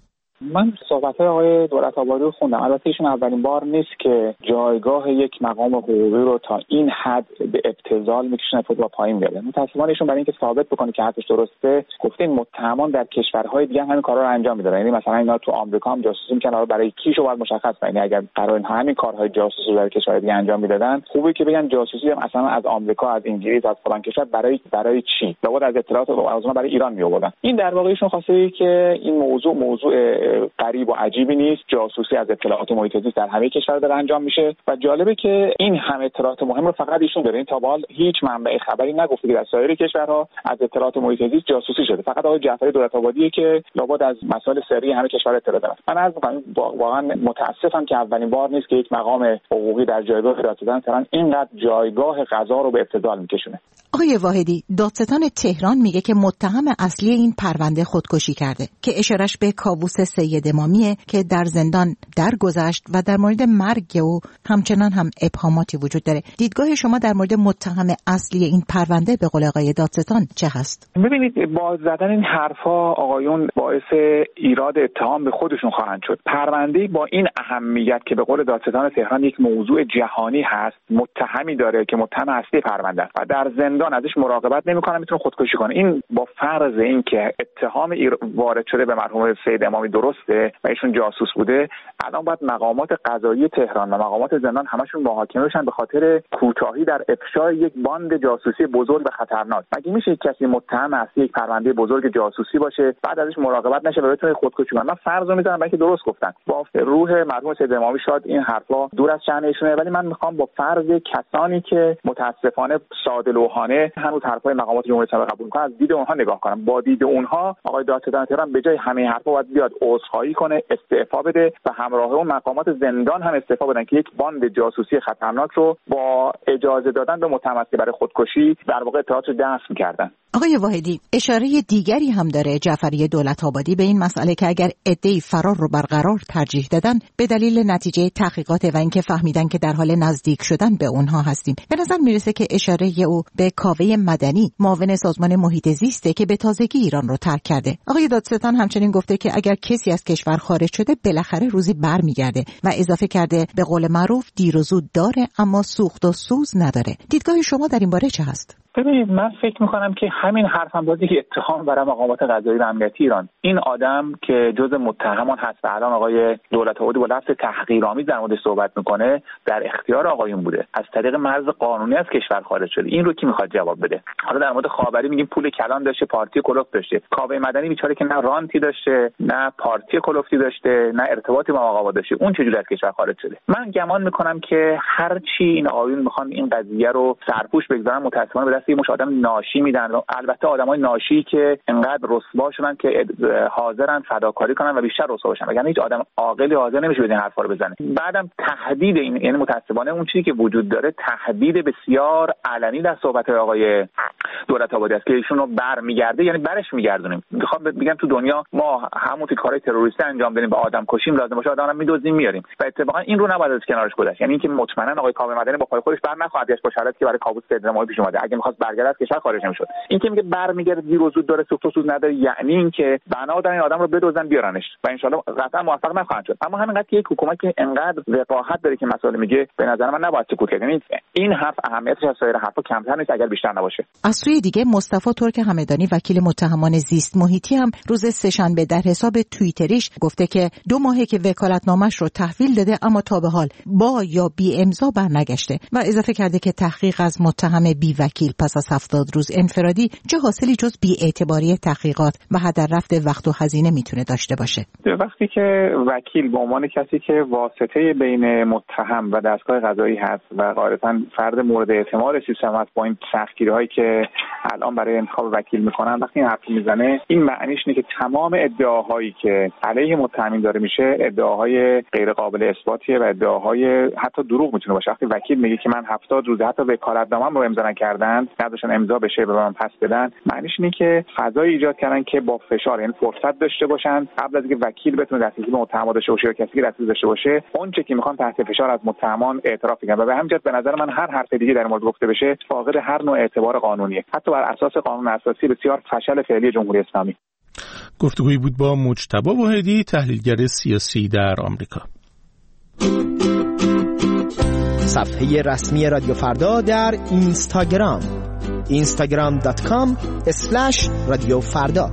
من صحبت‌های آقای دولت‌آبادی رو خوندم. البته ایشون اولین بار نیست که جایگاه یک مقام حقوقی رو تا این حد به ابتذال می‌کشونه و پایین میاره. متأسفانه ایشون برای اینکه ثابت بکنه که حرفش درسته، گفته این متهمان در کشورهای دیگه همین کارا رو انجام میدن. یعنی مثلا اینا تو آمریکا هم جاسوسی می‌کنن، حالا برای کیشو باید مشخص کنه. یعنی اگر قرار این همین کارهای جاسوسی رو در کشورهای دیگه انجام میدادن، خوبه که بگن جاسوسی هم اصلا از آمریکا، از انگلیس، از فلان کشور برای برای چی؟ لابد از اطلاعات از اونها برای ایران میآوردن. این در واقع ایشون خواسته که این موضوع موضوع غریب و عجیبی نیست. جاسوسی از اطلاعات محیط زیست در همه کشورها داره انجام میشه و جالبه که این هم اطلاعات مهم رو فقط ایشون داره. این تا به حال هیچ منبع خبری نگفته که در سایر کشورها از اطلاعات محیط زیست جاسوسی شده. فقط آقای جعفری دولت‌آبادیه که لابد از مسائل سری همه کشورها اطلاع داره. من عرض می‌کنم واقعا متاسفم که اولین بار نیست که یک مقام حقوقی در جایگاه دادستان تهران اینقدر جایگاه قضا رو به ابتذال میکشونه. آقای واحدی، دادستان تهران میگه که متهم اصلی این پرونده خودکشی کرده که اشارش به کاووس سید امامیه که در زندان درگذشت و در مورد مرگ او همچنان هم ابهاماتی وجود داره. دیدگاه شما در مورد متهم اصلی این پرونده به قول آقای دادستان چه هست؟ ببینید، با زدن این حرفا آقایون باعث ایراد اتهام به خودشون خواهند شد. پرونده با این اهمیت که به قول دادستان تهران یک موضوع جهانی هست، متهمی داره که متهم اصلی پرونده و در زندان ازش مراقبت نمی‌کنه، میتونه خودکشی کنه. این با فرض این که اتهام وارد شده به مرحوم سید امامی درسته و ایشون جاسوس بوده، الان باید مقامات قضایی تهران و مقامات زندان همشون محاکمه بشن به خاطر کوتاهی در افشای یک باند جاسوسی بزرگ و خطرناک. مگه میشه کسی متهم اصلی یک پرونده بزرگ جاسوسی باشه بعد ازش مراقبت نشه و بتونه خودکشی کنه؟ من فرض رو می‌ذارم که درست گفتن. با روح مرحوم سید امامی شاید این حرفا دور از شأن ایشونه، ولی من میخوام با فرض کسانی که متاسفانه ساده‌لوحانه هنوز حرفای مقامات جمهوری اسلامی قبول می‌کنن از دید اونها نگاه کنم. با دید اونها آقای دادستان تهران به جای همه حرفا باید بیاد عذرخواهی کنه، استعفا بده و همراه اون مقامات زندان هم استعفا بدن که یک باند جاسوسی خطرناک رو با اجازه دادن به متهم برای خودکشی در واقع اطلاعات رو دفن می‌کردن. آقای واحدی، اشاره دیگری هم داره جعفری دولت‌آبادی به این مسئله که اگر عده‌ای فرار رو برقرار ترجیح دادن به دلیل نتیجه تحقیقات و اینکه فهمیدن که در حال نزدیک شدن به اونها هستیم. به نظر میرسه که اشاره او به کاوه مدنی، معاون سازمان محیط زیسته که به تازگی ایران رو ترک کرده. آقای دادستان همچنین گفته که اگر کسی از کشور خارج شده بالاخره روزی برمیگرده و اضافه کرده به قول معروف دیر و زود داره اما سوخت و سوز نداره. دیدگاه شما در این باره چه هست؟ ببینید، من فکر میکنم که همین حرفم باید که اتهام برای مقامات قضایی و امنیتی ایران. این آدم که جز متهمان هست و الان آقای دولت‌آبادی با لفظ تحقیرآمیز در موردش صحبت میکنه، در اختیار آقایون بوده، از طریق مرز قانونی از کشور خارج شده. این رو کی میخواد جواب بده؟ حالا در مورد خاوری میگیم پول کلان داشته، پارتی کلوف داشته. کاوه مدنی بیچاره که نه رانتی داشته، نه پارتی کلوفی داشته، نه ارتباطی با مقامات داشته، اون چجوری از کشور خارج شده؟ من گمان میکنم که هر چی این آقایون میخوان این قضیه رو سرپوش بگذارن، متأسفانه به یه مش آدم ناشی میدن. البته آدمای ناشی که انقدر رسوا شدن که حاضرن فداکاری کنن و بیشتر رسوا بشن، وگرنه هیچ آدم عاقلی حاضر نمیشه بدین حرفا رو بزنه. بعدم تهدید این، یعنی متأسفانه اون چیزی که وجود داره تهدید بسیار علنی در صحبت آقای دولت‌آبادی است که ایشون رو برمیگرده، یعنی برش میگردونیم. میخوام بگم تو دنیا ما همون تو کارهای تروریستی انجام بدیم، به آدم کشیم لازم باشه آدمو میدوزیم میاریم و اتفاقا این رو نباید از کنارش گذاشت. یعنی اینکه مطمئنا آقای کاوه مدنی با پای خودش بر نخواهد گشت با شرایطی که برای کاووس سید امامی پیش اومده. اگه می‌خواد می‌خواست برگرده از کشور خارج نمی‌شد. این که میگه برمیگرده دیر و زود داره سوخت و سود نداره، یعنی اینکه بنا دارن این آدم رو بدوزن بیارنش و ان شاءالله قطعا موفق نخواهند شد. اما همینقدر که یک حکومت که انقدر وقاحت داره که مسائل میگه، به نظر من نباید سکوت کرد. یعنی این حرف اهمیتش از سایر حرفا کمتر نیست اگر بیشتر نباشه. از سوی دیگه مصطفی ترک همدانی وکیل متهمان زیست محیطی هم روز سه‌شنبه در حساب توییتریش گفته که دو ماهه که وکالتنامه‌اش رو تحویل داده اما تا به حال با یا بی امضا برنگشته و اضافه کرده که تحقیق از متهم بی وکیل پس از هفتاد روز انفرادی چه حاصلی جز بی اعتباری تحقیقات و هدر رفت وقت و هزینه میتونه داشته باشه. وقتی که وکیل به عنوان کسی که واسطه بین متهم و دستگاه قضایی هست و غالبا فرد مورد اعتماد سیستم است، با این سختگیری‌هایی که الان برای انتخاب وکیل میکنن، وقتی این حرف میزنه این معنیش اینه که تمام ادعاهایی که علیه متهمین داره میشه ادعاهای غیر قابل اثباتیه و ادعاهای حتی دروغ میتونه باشه. وقتی وکیل میگه که من هفتاد روز حتی وکالتنامه‌ام رو امضا نکردن، نداشتن امضا بشه و به من پس بدن، معنیش اینه که فضایی ایجاد کردن که با فشار، یعنی فرصت داشته باشن قبل از اینکه وکیل بتونه دسترسی به متهما داشته باشه یا کسی که دسترسی داشته باشه، اون چه که میخوان تحت فشار از متهمان اعتراف کنن و به همین جهت به نظر من هر حرف دیگه در مورد گفته بشه فاقد هر نوع اعتبار قانونیه، حتی بر اساس قانون اساسی بسیار فشل فعلی جمهوری اسلامی. گفتگویی بود با مجتبی واحدی، تحلیلگر سیاسی در آمریکا. صفحه رسمی رادیو فردا در اینستاگرام اینستاگرام دات کام اسلش رادیو فردا.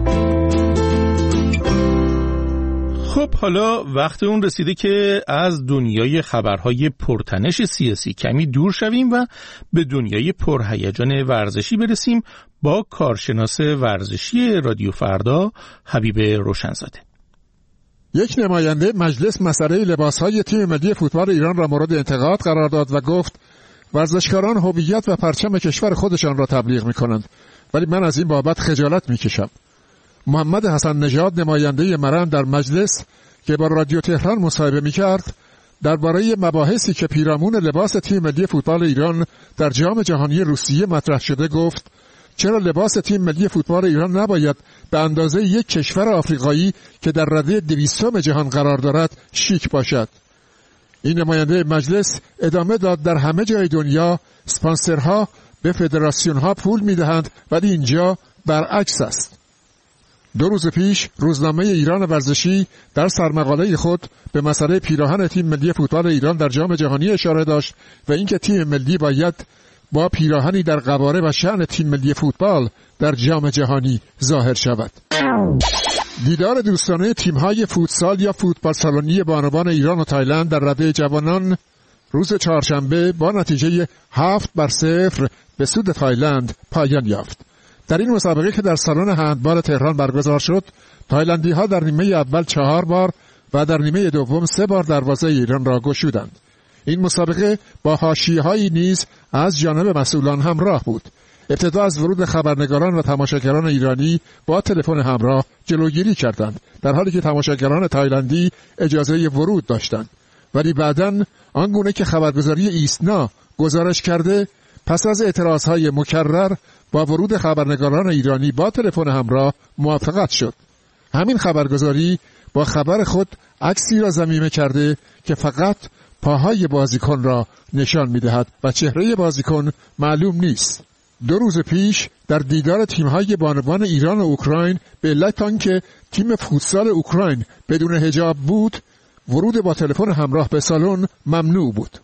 خب حالا وقت اون رسیده که از دنیای خبرهای پرتنش سیاسی کمی دور شویم و به دنیای پرهیجان ورزشی برسیم با کارشناس ورزشی رادیو فردا حبیب روشنزاده. یک نماینده مجلس مسئله لباسهای تیم ملی فوتبال ایران را مورد انتقاد قرار داد و گفت ورزشکاران هویت و پرچم کشور خودشان را تبلیغ می‌کنند، ولی من از این بابت خجالت می‌کشم. محمد حسن نژاد نماینده مرن در مجلس که با رادیو تهران مصاحبه می‌کرد درباره مباحثی که پیرامون لباس تیم ملی فوتبال ایران در جام جهانی روسیه مطرح شده گفت چرا لباس تیم ملی فوتبال ایران نباید به اندازه یک کشور آفریقایی که در رده دویستم جهان قرار دارد شیک باشد؟ این نماینده مجلس ادامه داد در همه جای دنیا اسپانسرها به فدراسیون‌ها پول می‌دهند ولی اینجا برعکس است. دو روز پیش روزنامه ایران ورزشی در سرمقاله خود به مسئله پیراهن تیم ملی فوتبال ایران در جام جهانی اشاره داشت و اینکه تیم ملی باید با پیراهنی در قواره و شأن تیم ملی فوتبال در جام جهانی ظاهر شود. دیدار دوستانه تیم‌های فوتسال یا فوتبال سالونی بانوان ایران و تایلند در رده جوانان روز چهارشنبه با نتیجه هفت بر صفر به سود تایلند پایان یافت. در این مسابقه که در سالن هندبال تهران برگزار شد، تایلندی‌ها در نیمه اول چهار بار و در نیمه دوم سه بار دروازه ایران را گشودند. این مسابقه با حاشیه‌هایی نیز از جانب مسئولان همراه بود. ابتدا از ورود خبرنگاران و تماشاگران ایرانی با تلفن همراه جلوگیری کردند، در حالی که تماشاگران تایلندی اجازه ورود داشتند. ولی بعداً آنگونه که خبرگزاری ایسنا گزارش کرده، پس از اعتراضهای مکرر با ورود خبرنگاران ایرانی با تلفن همراه موافقت شد. همین خبرگزاری با خبر خود عکسی را ضمیمه کرده که فقط پاهای بازیکن را نشان می‌دهد و چهره بازیکن معلوم نیست. دو روز پیش در دیدار تیم‌های بانوان ایران و اوکراین به علت آنکه تیم فوتسال اوکراین بدون حجاب بود، ورود با تلفن همراه به سالن ممنوع بود.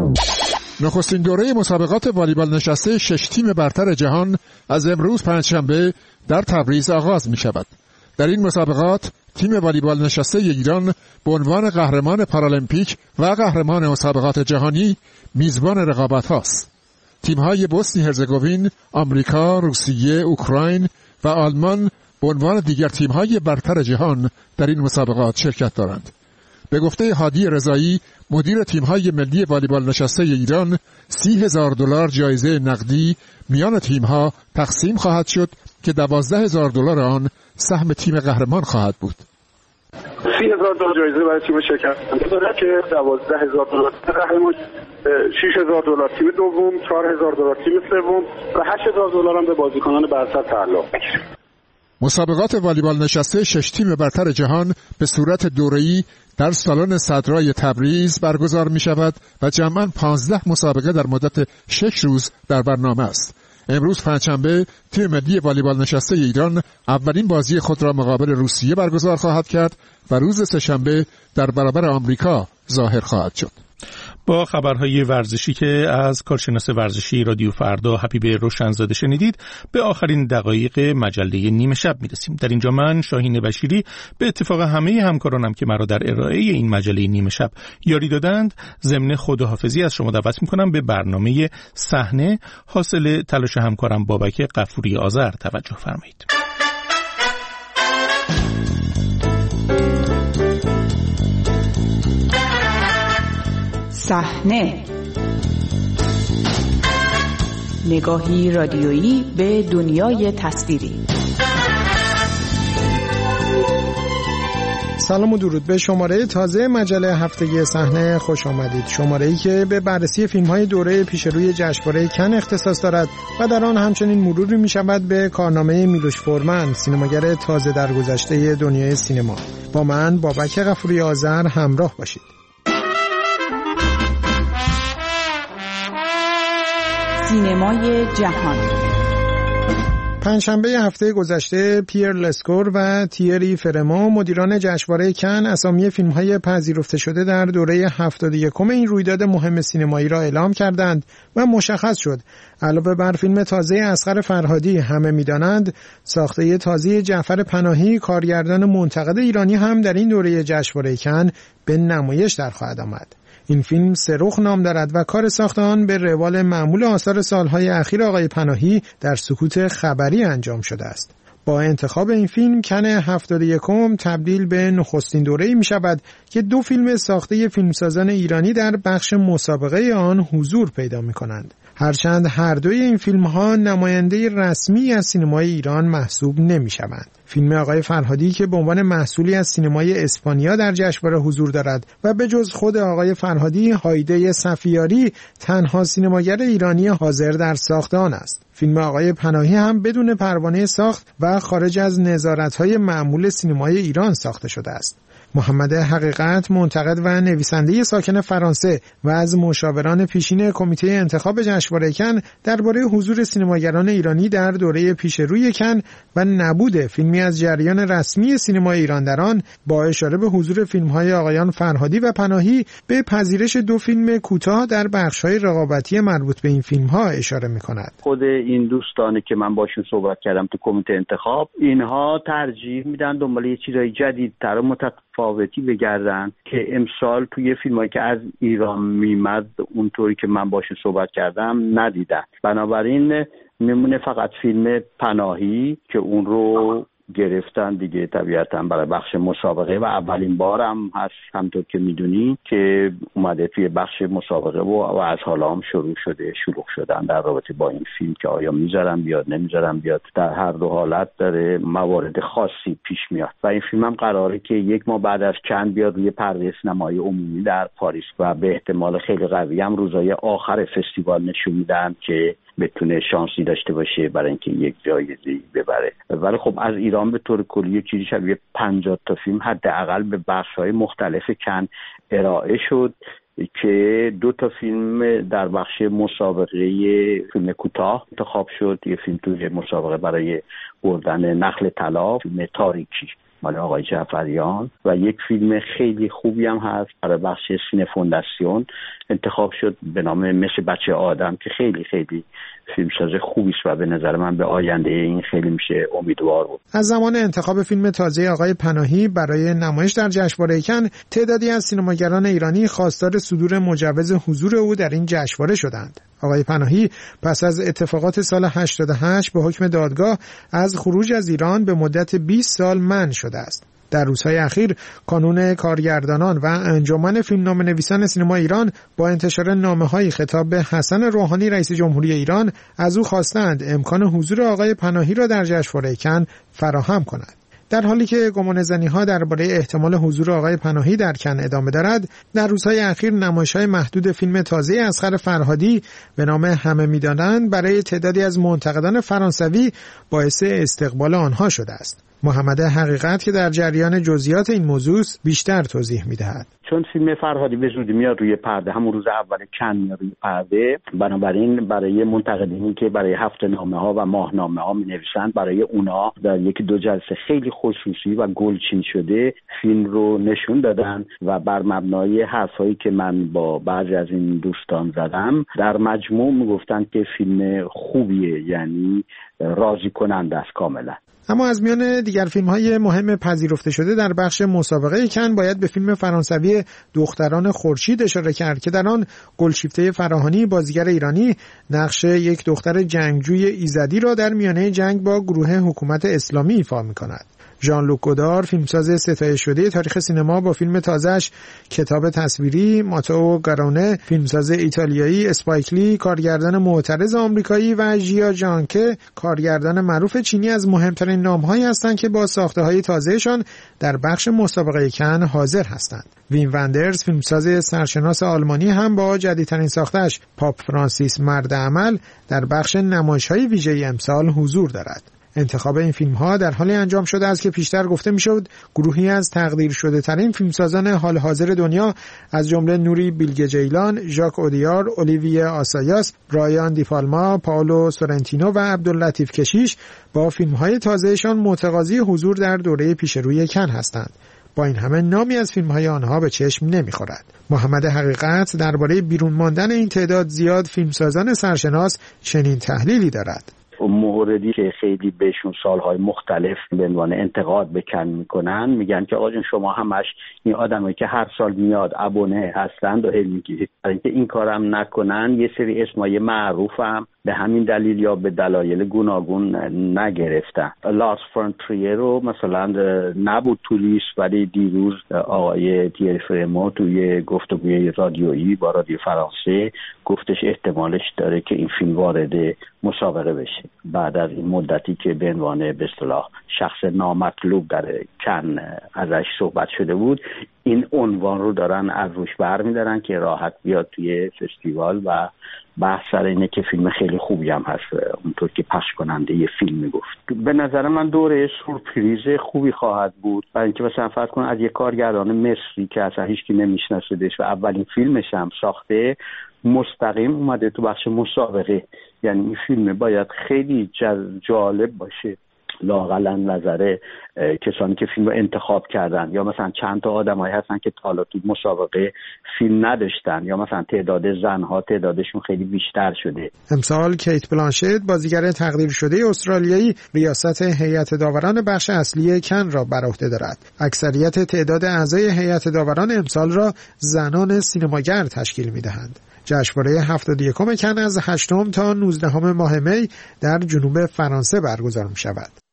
نخستین دوره مسابقات والیبال نشسته شش تیم برتر جهان از امروز پنجشنبه در تبریز آغاز می شود. در این مسابقات تیم والیبال نشسته ایران به عنوان قهرمان پارالمپیک و قهرمان مسابقات جهانی میزبان رقابت هاست. تیم‌های بوسنی هرزگوین، آمریکا، روسیه، اوکراین و آلمان به عنوان دیگر تیم‌های برتر جهان در این مسابقات شرکت دارند. به گفته هادی رضایی مدیر تیم‌های ملی والیبال نشسته ایران، سی هزار دلار جایزه نقدی میان تیم‌ها تقسیم خواهد شد که دوازده هزار دلار آن سهم تیم قهرمان خواهد بود. سی هزار دلار جایزه برای تیم شرکت داره که دوازده هزار دلار قهرمان، شش هزار دلار تیم دوم، چهار هزار دلار تیم سوم و هشت هزار دلار هم به بازیکنان برتر تعلق می‌گیره. مسابقات والیبال نشسته شش تیم برتر جهان به صورت دوره‌ای در سالن صدرای تبریز برگزار می شود و جمعاً پانزده مسابقه در مدت شش روز در برنامه است. امروز پنجشنبه تیم ملی والیبال نشسته ایران اولین بازی خود را مقابل روسیه برگزار خواهد کرد و روز سه‌شنبه در برابر آمریکا ظاهر خواهد شد. با خبرهای ورزشی که از کارشناس ورزشی رادیو فردا حبیب روشنزاده شنیدید به آخرین دقایق مجله نیمه شب میرسیم. در اینجا من شاهین بشیری به اتفاق همه همکارانم که مرا در ارائه این مجله نیمه شب یاری دادند ضمن خداحافظی از شما دعوت میکنم به برنامه صحنه حاصل تلاش همکارم بابک غفوری آذر توجه فرمایید. صحنه، نگاهی رادیویی به دنیای تصویری. سلام و درود به شماره تازه مجله هفتگی صحنه خوش آمدید. شماره‌ای که به بررسی فیلم‌های دوره پیش روی جشنواره کن اختصاص دارد و در آن همچنین مروری می‌شود به کارنامه میلوش فورمن، سینماگر تازه درگذشته دنیای سینما. با من بابک غفوری آذر همراه باشید. سینمای جهان. پنجشنبه هفته گذشته پیر لسکور و تیری فرمو مدیران جشنواره کن اسامی فیلم‌های پذیرفته شده در دوره هفتاد و یکم این رویداد مهم سینمایی را اعلام کردند و مشخص شد علاوه بر فیلم تازه اصغر فرهادی همه می‌دانند، ساخته تازه جعفر پناهی کارگردان منتقد ایرانی هم در این دوره جشنواره کن به نمایش در خواهد آمد. این فیلم سرخ نام دارد و کار ساخت آن به روال معمول آثار سالهای اخیر آقای پناهی در سکوت خبری انجام شده است. با انتخاب این فیلم کن هفتاد و یکم تبدیل به نخستین دوره‌ای می شود که دو فیلم ساخته فیلمسازان ایرانی در بخش مسابقه آن حضور پیدا می کنند. هرچند هر دوی این فیلم‌ها نماینده رسمی از سینمای ایران محسوب نمی‌شوند. فیلم آقای فرهادی که به عنوان محصولی از سینمای اسپانیا در جشنواره حضور دارد و به جز خود آقای فرهادی، هایده صفیاری تنها سینماگر ایرانی حاضر در ساخت آن است. فیلم آقای پناهی هم بدون پروانه ساخت و خارج از نظارت‌های معمول سینمای ایران ساخته شده است. محمد حقیقت، منتقد و نویسنده ساکن فرانسه و از مشاوران پیشین کمیته انتخاب جشنواره کن درباره حضور سینماگران ایرانی در دوره پیش روی کن و نبود فیلمی از جریان رسمی سینمای ایران در آن، با اشاره به حضور فیلم‌های آقایان فرهادی و پناهی به پذیرش دو فیلم کوتاه در بخش‌های رقابتی مربوط به این فیلم‌ها اشاره می‌کند. خود این دوستانی که من باشون صحبت کردم تو کمیته انتخاب، اینها ترجیح میدن دنبال یه چیزای جدیدتر و متفاوتی بگردن که امسال توی فیلمایی که از ایران میمد اونطوری که من باشون صحبت کردم ندیدن. بنابراین میمونه فقط فیلم پناهی که اون رو گرفتن دیگه طبیعتاً برای بخش مسابقه و اولین بار هم هست همطور که میدونی که اومده توی بخش مسابقه و, و از حالا هم شروع شده شلوغ شدن در رابطه با این فیلم که آیا میذارن بیاد نمیذارن بیاد. در هر دو حالت داره موارد خاصی پیش میاد و این فیلم هم قراره که یک ماه بعد از کن بیاد روی پرده سینمایی عمومی در پاریس و به احتمال خیلی قوی هم روزهای آخر فستیوال نشون میدن که بتونه شانسی داشته باشه برای اینکه یک جایزه ببره. ولی خب از ایران به طور کلی چیزی شبیه پنجاه تا فیلم حداقل به بخش‌های مختلف کن ارائه شد که دو تا فیلم در بخش مسابقه فیلم کوتاه انتخاب شد. یه فیلم توی مسابقه برای بردن نخل طلا، فیلم تاریکی مال آقای جعفریان، و یک فیلم خیلی خوبی هم هست برای بخش سینه فونداسیون انتخاب شد به نام مثل بچه آدم که خیلی خیلی فیلمساز خوبی است و به نظر من به آینده این خیلی میشه امیدوار بود. از زمان انتخاب فیلم تازه آقای پناهی برای نمایش در جشنواره کن، تعدادی از سینماگران ایرانی خواستار صدور مجوز حضور او در این جشنواره شدند. آقای پناهی پس از اتفاقات سال هشتاد و هشت به حکم دادگاه از خروج از ایران به مدت بیست سال منع شده است. در روزهای اخیر کانون کارگردانان و انجمن فیلمنامه‌نویسان سینما ایران با انتشار نامه‌های خطاب به حسن روحانی رئیس جمهوری ایران از او خواستند امکان حضور آقای پناهی را در جشنواره کن فراهم کند. در حالی که گمانه‌زنی‌ها درباره احتمال حضور آقای پناهی در کن ادامه دارد، در روزهای اخیر نمایش‌های محدود فیلم تازه اصغر فرهادی به نام همه می‌دانند برای تعدادی از منتقدان فرانسوی باعث استقبال آنها شده است. محمد حقیقت که در جریان جزئیات این موضوع بیشتر توضیح می‌دهد. چون فیلم فرهادی به زودی میاد روی پرده، همون روز اول کن میاد روی پرده، بنابراین برای منتقدینی که برای هفته نامه ها و ماهنامه ها می نویسند، برای اونا در یکی دو جلسه خیلی خصوصی و گلچین شده فیلم رو نشون دادن و بر مبنای حرفایی که من با بعضی از این دوستان زدم در مجموع میگفتن که فیلم خوبیه، یعنی راضی کننده است کاملا. اما از میان دیگر فیلم‌های مهم پذیرفته شده در بخش مسابقه کن باید به فیلم فرانسوی دختران خورشید اشاره کرد که در آن گلشیفته فراهانی بازیگر ایرانی نقش یک دختر جنگجوی ایزدی را در میانه جنگ با گروه حکومت اسلامی ایفا می‌کند. ژان لوک گودار، فیلمساز ستایش شده تاریخ سینما، با فیلم تازه‌اش کتاب تصویری، ماتئو گارونه، فیلمساز ایتالیایی اسپایک لی، کارگردان معترض آمریکایی، و ژیا جانکه، کارگردان معروف چینی از مهمترین نام‌هایی هستند که با ساخته‌های تازه‌شان در بخش مسابقه کن حاضر هستند. وین وندرز، فیلمساز سرشناس آلمانی، هم با جدیدترین ساخته‌اش پاپ فرانسیس مرد عمل در بخش نمایش‌های ویژه امسال حضور دارد. انتخاب این فیلم ها در حالی انجام شده است که پیشتر گفته میشد گروهی از تقدیر شده ترین فیلمسازان حال حاضر دنیا از جمله نوری بیلگه جیلان، ژاک اودیار، اولیویه آسایاس، برایان دیپالما، پائولو سورنتینو و عبداللطیف کشیش با فیلم های تازهشان متقاضی حضور در دوره پیش روی کن هستند. با این همه نامی از فیلم های آنها به چشم نمیخورد. محمد حقیقت درباره بیرون ماندن این تعداد زیاد فیلمسازان سرشناس چنین تحلیلی دارد: موردی که خیلی بهشون سالهای مختلف به عنوان انتقاد بکن میکنن، میگن که آقا جون شما همش این آدمایی که هر سال میاد ابونه هستند و هی میگید. برای اینکه این کارم نکنن یه سری اسمای معروفم به همین دلیل یا به دلایل گوناگون نگرفتن. لارس فون تریه رو مثلا نبود تو لیست، ولی دیروز آقای تیری فرمو توی گفتگوی رادیویی با رادیو فرانسه گفتش احتمالش داره که این فیلم وارد مسابقه بشه بعد از این مدتی که به عنوان به اصطلاح شخص نامطلوب در کن ازش صحبت شده بود. این عنوان رو دارن از روش برمی‌دارن که راحت بیاد توی فستیوال و بحث سر اینه که فیلم خیلی خوبی هم هست، اونطور که پخش کننده یه فیلم میگفت. به نظر من دوره سورپریز خوبی خواهد بود، برای اینکه مثلا فرض کن از یه کارگردان مصری که اصلا هیچکی نمیشناسدش و اولین فیلمش هم ساخته مستقیم اومده تو بخش مسابقه. یعنی این فیلم باید خیلی جالب باشه لااقل نظر کسانی که فیلم رو انتخاب کردن، یا مثلا چند تا آدمایی هستن که تا حالا تو مسابقه فیلم نداشتن، یا مثلا تعداد زنها تعدادشون خیلی بیشتر شده. امسال کیت بلانشت، بازیگر تقدیر شده استرالیایی، ریاست هیئت داوران بخش اصلی کن را بر عهده دارد. اکثریت تعداد اعضای هیئت داوران امسال را زنان سینماگر تشکیل می‌دهند. جشنواره هفتاد و یکم کن از هشتم تا نوزدهم ماه می در جنوب فرانسه برگزار می‌شود.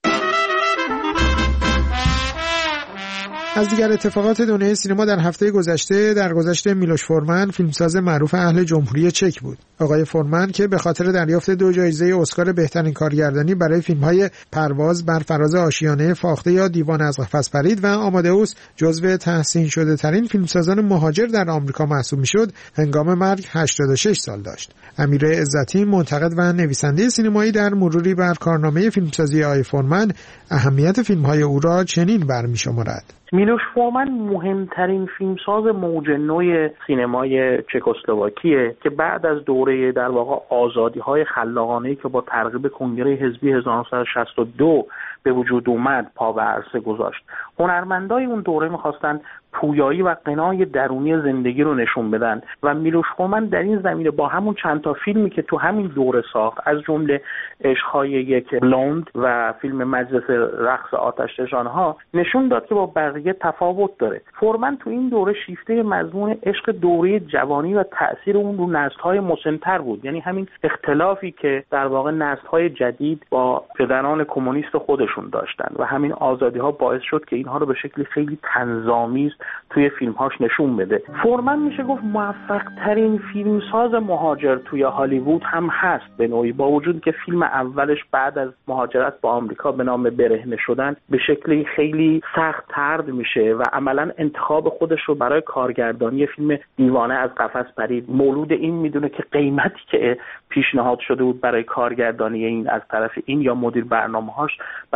از دیگر اتفاقات دنیای سینما در هفته گذشته در گذشت میلوش فورمن، فیلمساز معروف اهل جمهوری چک بود. آقای فورمن که به خاطر دریافت دو جایزه اسکار بهترین کارگردانی برای فیلم‌های پرواز بر فراز آشیانه فاخته یا دیوان از قفس پرید و آمادئوس جزو تحسین شده ترین فیلمسازان مهاجر در آمریکا محسوب می‌شد، هنگام مرگ هشتاد و شش سال داشت. امیر عزتی، منتقد و نویسنده سینمایی، در مروری بر کارنامه فیلمسازی آقای فورمن اهمیت فیلم‌های او را چنین برمی‌شمارد: میلوش فورمن مهمترین فیلمساز موج نو سینمای چکسلواکیه که بعد از دوره در واقع آزادی‌های خلاقانه‌ای که با ترغیب کنگره حزبی هزار و نهصد و شصت و دو به وجود اومد پا به عرصه گذاشت. هنرمندای اون دوره می‌خواستن پویایی و قنای درونی زندگی رو نشون بدن و میلوش فورمن در این زمینه با همون چند تا فیلمی که تو همین دوره ساخت، از جمله عشق‌های یک بلوند و فیلم مجلس رقص آتش نشان‌ها، نشون داد که با بقیه تفاوت داره. فورمن تو این دوره شیفته مضمون عشق دوره جوانی و تأثیر اون رو نسل‌های مسن‌تر بود، یعنی همین اختلافی که در واقع نسل‌های جدید با پدران کمونیست خودشون داشتن و همین آزادی‌ها باعث شد که اینها رو به شکلی خیلی طنزآمیز توی فیلم‌هاش نشون بده. فورمن میشه گفت موفق ترین فیلمساز مهاجر توی هالیوود هم هست به نوعی، با وجود که فیلم اولش بعد از مهاجرت با آمریکا به نام برهنه شدن به شکلی خیلی سخت طرد میشه و عملاً انتخاب خودش رو برای کارگردانی فیلم دیوانه از قفس پرید مولود این میدونه که قیمتی که پیشنهاد شده بود برای کارگردانی این از طرف این یا مدیر برنامه‌هاش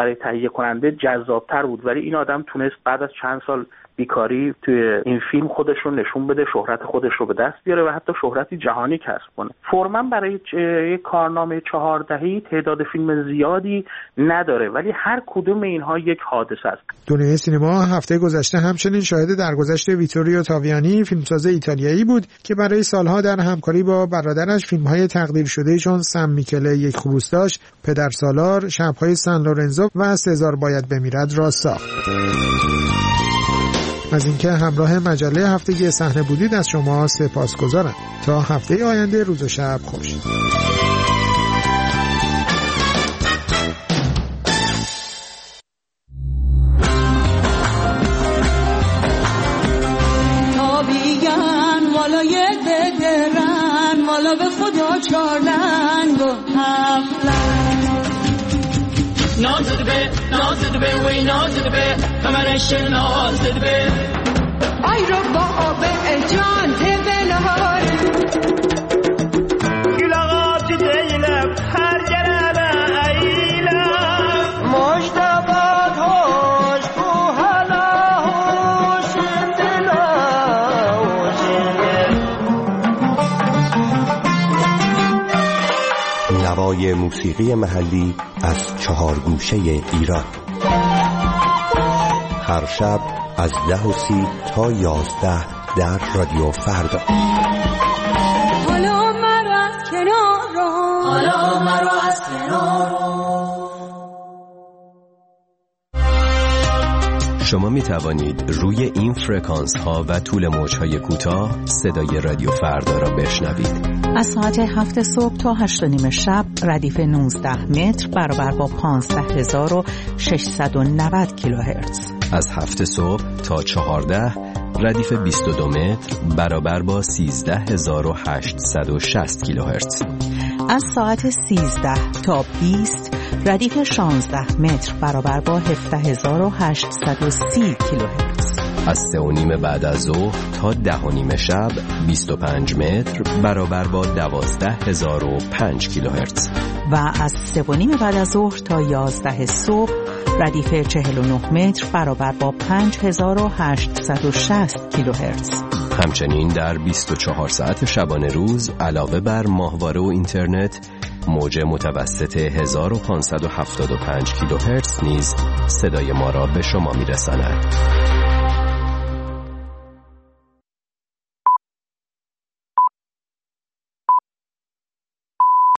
برای تهیه کننده جذابتر بود، ولی این آدم تونست بعد از چند سال بیکاری توی این فیلم خودش رو نشون بده، شهرت خودش رو به دست بیاره و حتی شهرتی جهانی کسب کنه. فورمن برای یک کارنامه چهار دهه‌ای تعداد فیلم زیادی نداره، ولی هر کدوم اینها یک حادثه است. دنیای سینما هفته گذشته همچنین شاهد درگذشت ویتوریو تاویانی، فیلمساز ایتالیایی بود که برای سالها در همکاری با برادرش فیلم‌های تقدیر شده چون سم میکله یک خروس داشت، پدر سالار، شب‌های سن لورنزو و سزار باید بمیرد را ساخت. از اینکه همراه مجله هفتگی صحنه بودید از شما سپاسگزارم. تا هفته آینده، روز و شب خوش. تابیگن والای ددرن والا به خدا چارلنگ و هفلنگ نازد به نازد به وی نازد به کمرش نازد به آی رو با آب جان تبلهار گلاغات دیلم هر جرم ایلم مشتبات هوش بو حلا هوش دلا نوای موسیقی محلی از چهار گوشه ایران، هر شب از ده و سی تا یازده در رادیو فردا. حالا مرا از کنار رو حالا مرا از کنار رو. شما می توانید روی این فرکانس ها و طول موج های کوتاه صدای رادیو فردا را بشنوید. از ساعت هفت صبح تا هشت و نیم شب ردیف نوزده متر برابر با پانزده هزار و ششصد و نود کیلوهرتز. از هفت صبح تا چهارده ردیف بیست و دو متر برابر با سیزده هزار و هشتصد و شصت کیلوهرتز. از ساعت سیزده تا بیست ردیف شانزده متر برابر با هفده هزار و هشتصد و سی کیلوهرتز. از سه و نیم بعد از ظهر تا ده و نیم شب بیست و پنج متر برابر با دوازده هزار و پنج کیلوهرتز. و از سه و نیم بعد از ظهر تا یازده صبح ردیف چهل و نه متر برابر با پنج هزار و هشتصد و شصت کیلوهرتز. همچنین در بیست و چهار ساعت شبانه روز علاوه بر ماهواره و اینترنت، موج متوسط هزار و پانصد و هفتاد و پنج کیلوهرتز نیز صدای ما را به شما میرساند.